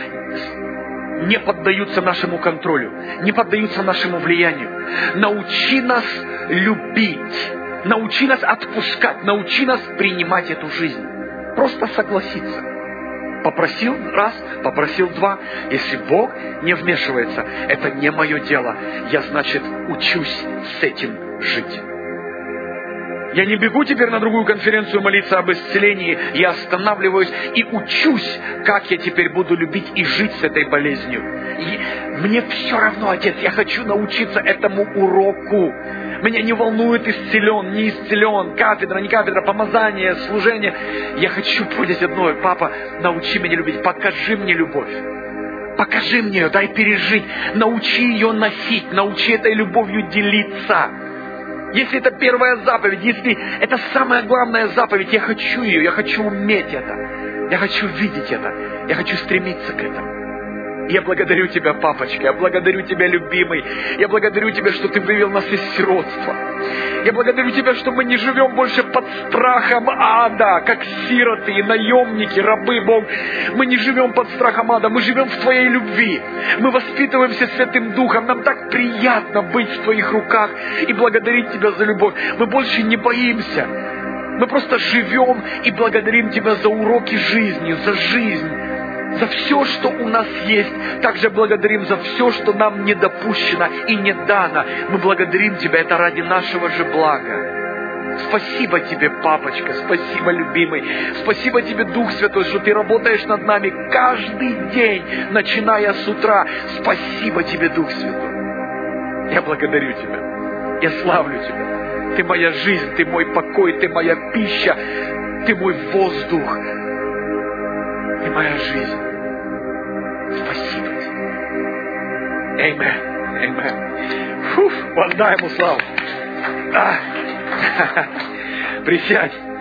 не поддаются нашему контролю, не поддаются нашему влиянию. Научи нас любить. Научи нас отпускать, научи нас принимать эту жизнь. Просто согласиться. Попросил раз, попросил два. Если Бог не вмешивается, это не мое дело. Я, значит, учусь с этим жить. Я не бегу теперь на другую конференцию молиться об исцелении. Я останавливаюсь и учусь, как я теперь буду любить и жить с этой болезнью. И мне все равно, Отец, я хочу научиться этому уроку. Меня не волнует исцелен, не исцелен, кафедра, не кафедра, помазание, служение. Я хочу понять одно: Папа, научи меня любить, покажи мне любовь. Покажи мне ее, дай пережить, научи ее носить, научи этой любовью делиться. Если это первая заповедь, если это самая главная заповедь, я хочу ее, я хочу уметь это, я хочу видеть это, я хочу стремиться к этому. Я благодарю Тебя, Папочка, я благодарю Тебя, любимый, я благодарю Тебя, что Ты вывел нас из сиротства. Я благодарю Тебя, что мы не живем больше под страхом ада, как сироты и наемники, рабы, Бог. Мы не живем под страхом ада, мы живем в Твоей любви. Мы воспитываемся Святым Духом, нам так приятно быть в Твоих руках и благодарить Тебя за любовь. Мы больше не боимся. Мы просто живем и благодарим Тебя за уроки жизни, за жизнь. За все, что у нас есть. Также благодарим за все, что нам не допущено и не дано. Мы благодарим Тебя, это ради нашего же блага. Спасибо Тебе, Папочка, спасибо, любимый. Спасибо Тебе, Дух Святой, что Ты работаешь над нами каждый день, начиная с утра. Спасибо Тебе, Дух Святой. Я благодарю Тебя. Я славлю Тебя. Ты моя жизнь, Ты мой покой, Ты моя пища, Ты мой воздух. Ты моя жизнь. Спасибо Тебе. Аминь. Аминь. Воздай Ему славу. Присядь.